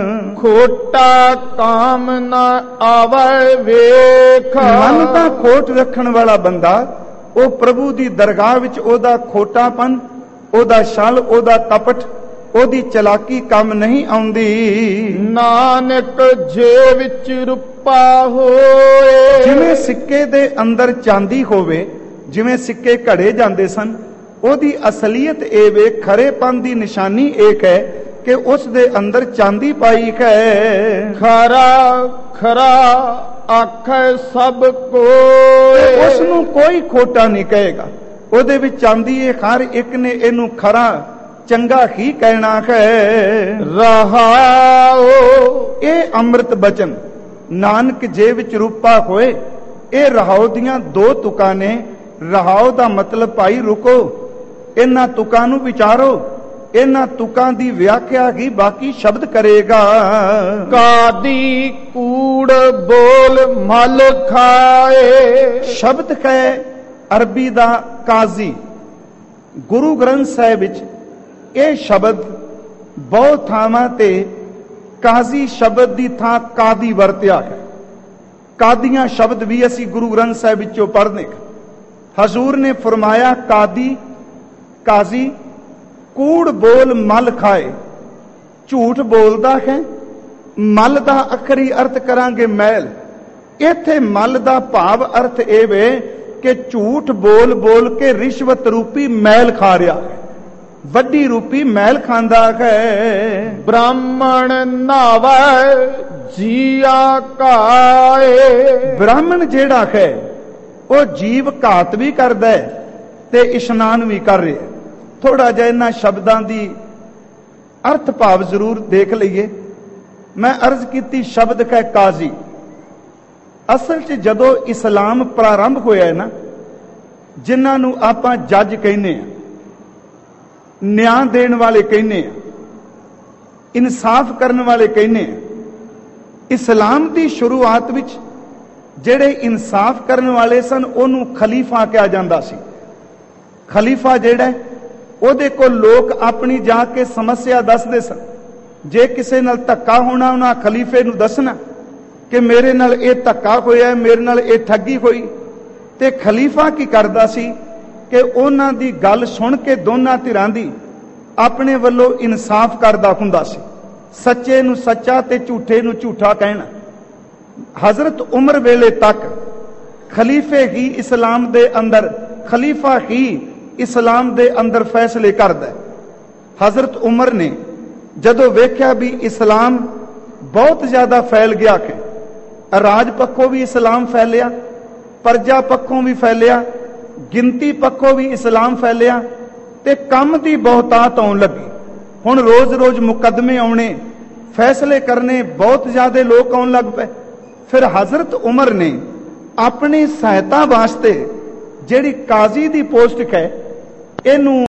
ਖੋਟਾ ਕਾਮ ਨਾ ਆਵੇ ਵੇਖ। ਮਨ ਦਾ ਖੋਟ ਰੱਖਣ ਵਾਲਾ ਬੰਦਾ ਉਹ ਪ੍ਰਭੂ ਦੀ ਦਰਗਾਹ ਵਿੱਚ ਉਹਦਾ ਖੋਟਾਪਨ, ਉਹਦਾ ਛਲ, ਉਹਦਾ ਕਪਟ, ਉਹਦੀ ਚਲਾਕੀ ਕੰਮ ਨਹੀਂ ਆਉਂਦੀ। ਨਾਨਕ ਜੇ ਵਿੱਚ ਰੂਪਾ ਹੋਏ। ਜਿਵੇਂ ਸਿੱਕੇ ਦੇ ਅੰਦਰ ਚਾਂਦੀ ਹੋਵੇ, ਜਿਵੇਂ ਸਿੱਕੇ ਘੜੇ ਜਾਂਦੇ ਸਨ, ਉਹਦੀ ਅਸਲੀਅਤ ਇਹ ਵੇ, ਖਰੇਪਨ ਦੀ ਨਿਸ਼ਾਨੀ ਇੱਕ ਹੈ ਕਿ ਉਸ ਦੇ ਅੰਦਰ ਚਾਂਦੀ ਪਾਈ ਹੈ। ਖਰਾ ਖਰਾ ਆਖੇ ਸਭ ਕੋਏ। ਉਸ ਨੂੰ ਕੋਈ ਖੋਟਾ ਨਹੀਂ ਕਹੇਗਾ। ਉਹਦੇ ਵਿੱਚ ਚਾਂਦੀ ਹੈ, ਹਰ ਇੱਕ ਨੇ ਇਹਨੂੰ ਖਰਾ ਚੰਗਾ ਹੀ ਕਹਿਣਾ ਹੈ। ਰਹਾਓ ਇਹ ਅੰਮ੍ਰਿਤ ਬਚਨ ਨਾਨਕ ਜੇ ਵਿੱਚ ਰੂਪਾ ਹੋਏ। ਇਹ ਰਹਾਉ ਦੀਆਂ ਦੋ ਤੁਕਾਂ ਨੇ। ਰਹਾਉ ਦਾ ਮਤਲਬ ਭਾਈ ਰੁਕੋ, ਇਹਨਾਂ ਤੁਕਾਂ ਨੂੰ ਵਿਚਾਰੋ, ਇਹਨਾਂ ਤੁਕਾਂ ਦੀ ਵਿਆਖਿਆ ਹੀ ਬਾਕੀ ਸ਼ਬਦ ਕਰੇਗਾ। ਕਾਦੀ ਕੂੜ ਬੋਲ ਮਲ ਖਾਏ। ਸ਼ਬਦ ਹੈ ਅਰਬੀ ਦਾ ਕਾਜ਼ੀ। ਗੁਰੂ ਗ੍ਰੰਥ ਸਾਹਿਬ ਵਿੱਚ ਇਹ ਸ਼ਬਦ ਬਹੁਤ ਥਾਵਾਂ ਤੇ ਕਾਜ਼ੀ ਸ਼ਬਦ ਦੀ ਥਾਂ ਕਾਦੀ ਵਰਤਿਆ ਹੈ। ਕਾਦੀਆਂ ਸ਼ਬਦ ਵੀ ਅਸੀਂ ਗੁਰੂ ਗ੍ਰੰਥ ਸਾਹਿਬ ਵਿੱਚੋਂ ਪੜ੍ਹਨੇ। ਹਜ਼ੂਰ ਨੇ ਫਰਮਾਇਆ ਕਾਦੀ, ਕਾਜ਼ੀ ਕੂੜ ਬੋਲ ਮਲ ਖਾਏ। ਝੂਠ ਬੋਲਦਾ ਹੈ। ਮਲ ਦਾ ਅਖਰੀ ਅਰਥ ਕਰਾਂਗੇ ਮੈਲ। ਇੱਥੇ ਮਲ ਦਾ ਭਾਵ ਅਰਥ ਇਹ ਵੇ ਕਿ ਝੂਠ ਬੋਲ ਬੋਲ ਕੇ ਰਿਸ਼ਵਤ ਰੂਪੀ ਮੈਲ ਖਾ ਰਿਹਾ ਹੈ, ਵੱਡੀ ਰੂਪੀ ਮੈਲ ਖਾਂਦਾ ਹੈ। ਬ੍ਰਾਹਮਣ ਨਾਵੇ ਜੀਆ ਕਾਏ। ਬ੍ਰਾਹਮਣ ਜਿਹੜਾ ਹੈ ਉਹ ਜੀਵ ਘਾਤ ਵੀ ਕਰਦਾ ਹੈ ਤੇ ਇਸ਼ਨਾਨ ਵੀ ਕਰ ਰਿਹਾ। ਥੋੜਾ ਜਿਹਾ ਇਹਨਾਂ ਸ਼ਬਦਾਂ ਦੀ ਅਰਥ ਭਾਵ ਜ਼ਰੂਰ ਦੇਖ ਲਈਏ। ਮੈਂ ਅਰਜ਼ ਕੀਤੀ ਸ਼ਬਦ ਹੈ ਕਾਜ਼ੀ। ਅਸਲ 'ਚ ਜਦੋਂ ਇਸਲਾਮ ਪ੍ਰਾਰੰਭ ਹੋਇਆ ਹੈ ਨਾ, ਜਿਨ੍ਹਾਂ ਨੂੰ ਆਪਾਂ ਜੱਜ ਕਹਿੰਦੇ ਆ, ਨਿਆਂ ਦੇਣ ਵਾਲੇ ਕਹਿੰਦੇ ਆ, ਇਨਸਾਫ ਕਰਨ ਵਾਲੇ ਕਹਿੰਦੇ ਆ, ਇਸਲਾਮ ਦੀ ਸ਼ੁਰੂਆਤ ਵਿੱਚ ਜਿਹੜੇ ਇਨਸਾਫ ਕਰਨ ਵਾਲੇ ਸਨ ਉਹਨੂੰ ਖਲੀਫਾ ਕਿਹਾ ਜਾਂਦਾ ਸੀ। ਖਲੀਫਾ ਜਿਹੜਾ ਉਹਦੇ ਕੋਲ ਲੋਕ ਆਪਣੀ ਜਾ ਕੇ ਸਮੱਸਿਆ ਦੱਸਦੇ ਸਨ। ਜੇ ਕਿਸੇ ਨਾਲ ਧੱਕਾ ਹੋਣਾ, ਉਹਨਾਂ ਖਲੀਫੇ ਨੂੰ ਦੱਸਣਾ ਕਿ ਮੇਰੇ ਨਾਲ ਇਹ ਧੱਕਾ ਹੋਇਆ, ਮੇਰੇ ਨਾਲ ਇਹ ਠੱਗੀ ਹੋਈ। ਤੇ ਖਲੀਫਾ ਕੀ ਕਰਦਾ ਸੀ ਕਿ ਉਹਨਾਂ ਦੀ ਗੱਲ ਸੁਣ ਕੇ ਦੋਨਾਂ ਧਿਰਾਂ ਦੀ ਆਪਣੇ ਵੱਲੋਂ ਇਨਸਾਫ ਕਰਦਾ ਹੁੰਦਾ ਸੀ। ਸੱਚੇ ਨੂੰ ਸੱਚਾ ਤੇ ਝੂਠੇ ਨੂੰ ਝੂਠਾ ਕਹਿਣਾ। ਹਜ਼ਰਤ ਉਮਰ ਵੇਲੇ ਤੱਕ ਖਲੀਫੇ ਹੀ ਇਸਲਾਮ ਦੇ ਅੰਦਰ, ਖਲੀਫਾ ਹੀ ਇਸਲਾਮ ਦੇ ਅੰਦਰ ਫੈਸਲੇ ਕਰਦਾ। ਹਜ਼ਰਤ ਉਮਰ ਨੇ ਜਦੋਂ ਵੇਖਿਆ ਵੀ ਇਸਲਾਮ ਬਹੁਤ ਜ਼ਿਆਦਾ ਫੈਲ ਗਿਆ ਕਿ ਰਾਜ ਪੱਖੋਂ ਵੀ ਇਸਲਾਮ ਫੈਲਿਆ, ਪਰਜਾ ਪੱਖੋਂ ਵੀ ਫੈਲਿਆ, ਗਿਣਤੀ ਪੱਖੋਂ ਵੀ ਇਸਲਾਮ ਫੈਲਿਆ, ਤੇ ਕੰਮ ਦੀ ਬਹੁਤਾਤ ਆਉਣ ਲੱਗੀ। ਹੁਣ ਰੋਜ਼-ਰੋਜ਼ ਮੁਕੱਦਮੇ ਆਉਣੇ, ਫੈਸਲੇ ਕਰਨੇ, ਬਹੁਤ ਜ਼ਿਆਦਾ ਲੋਕ ਆਉਣ ਲੱਗ ਪਏ। ਫਿਰ ਹਜ਼ਰਤ ਉਮਰ ਨੇ ਆਪਣੀ ਸਹਾਇਤਾ ਵਾਸਤੇ ਜਿਹੜੀ ਕਾਜ਼ੀ ਦੀ ਪੋਸਟ ਹੈ ਇਹਨੂੰ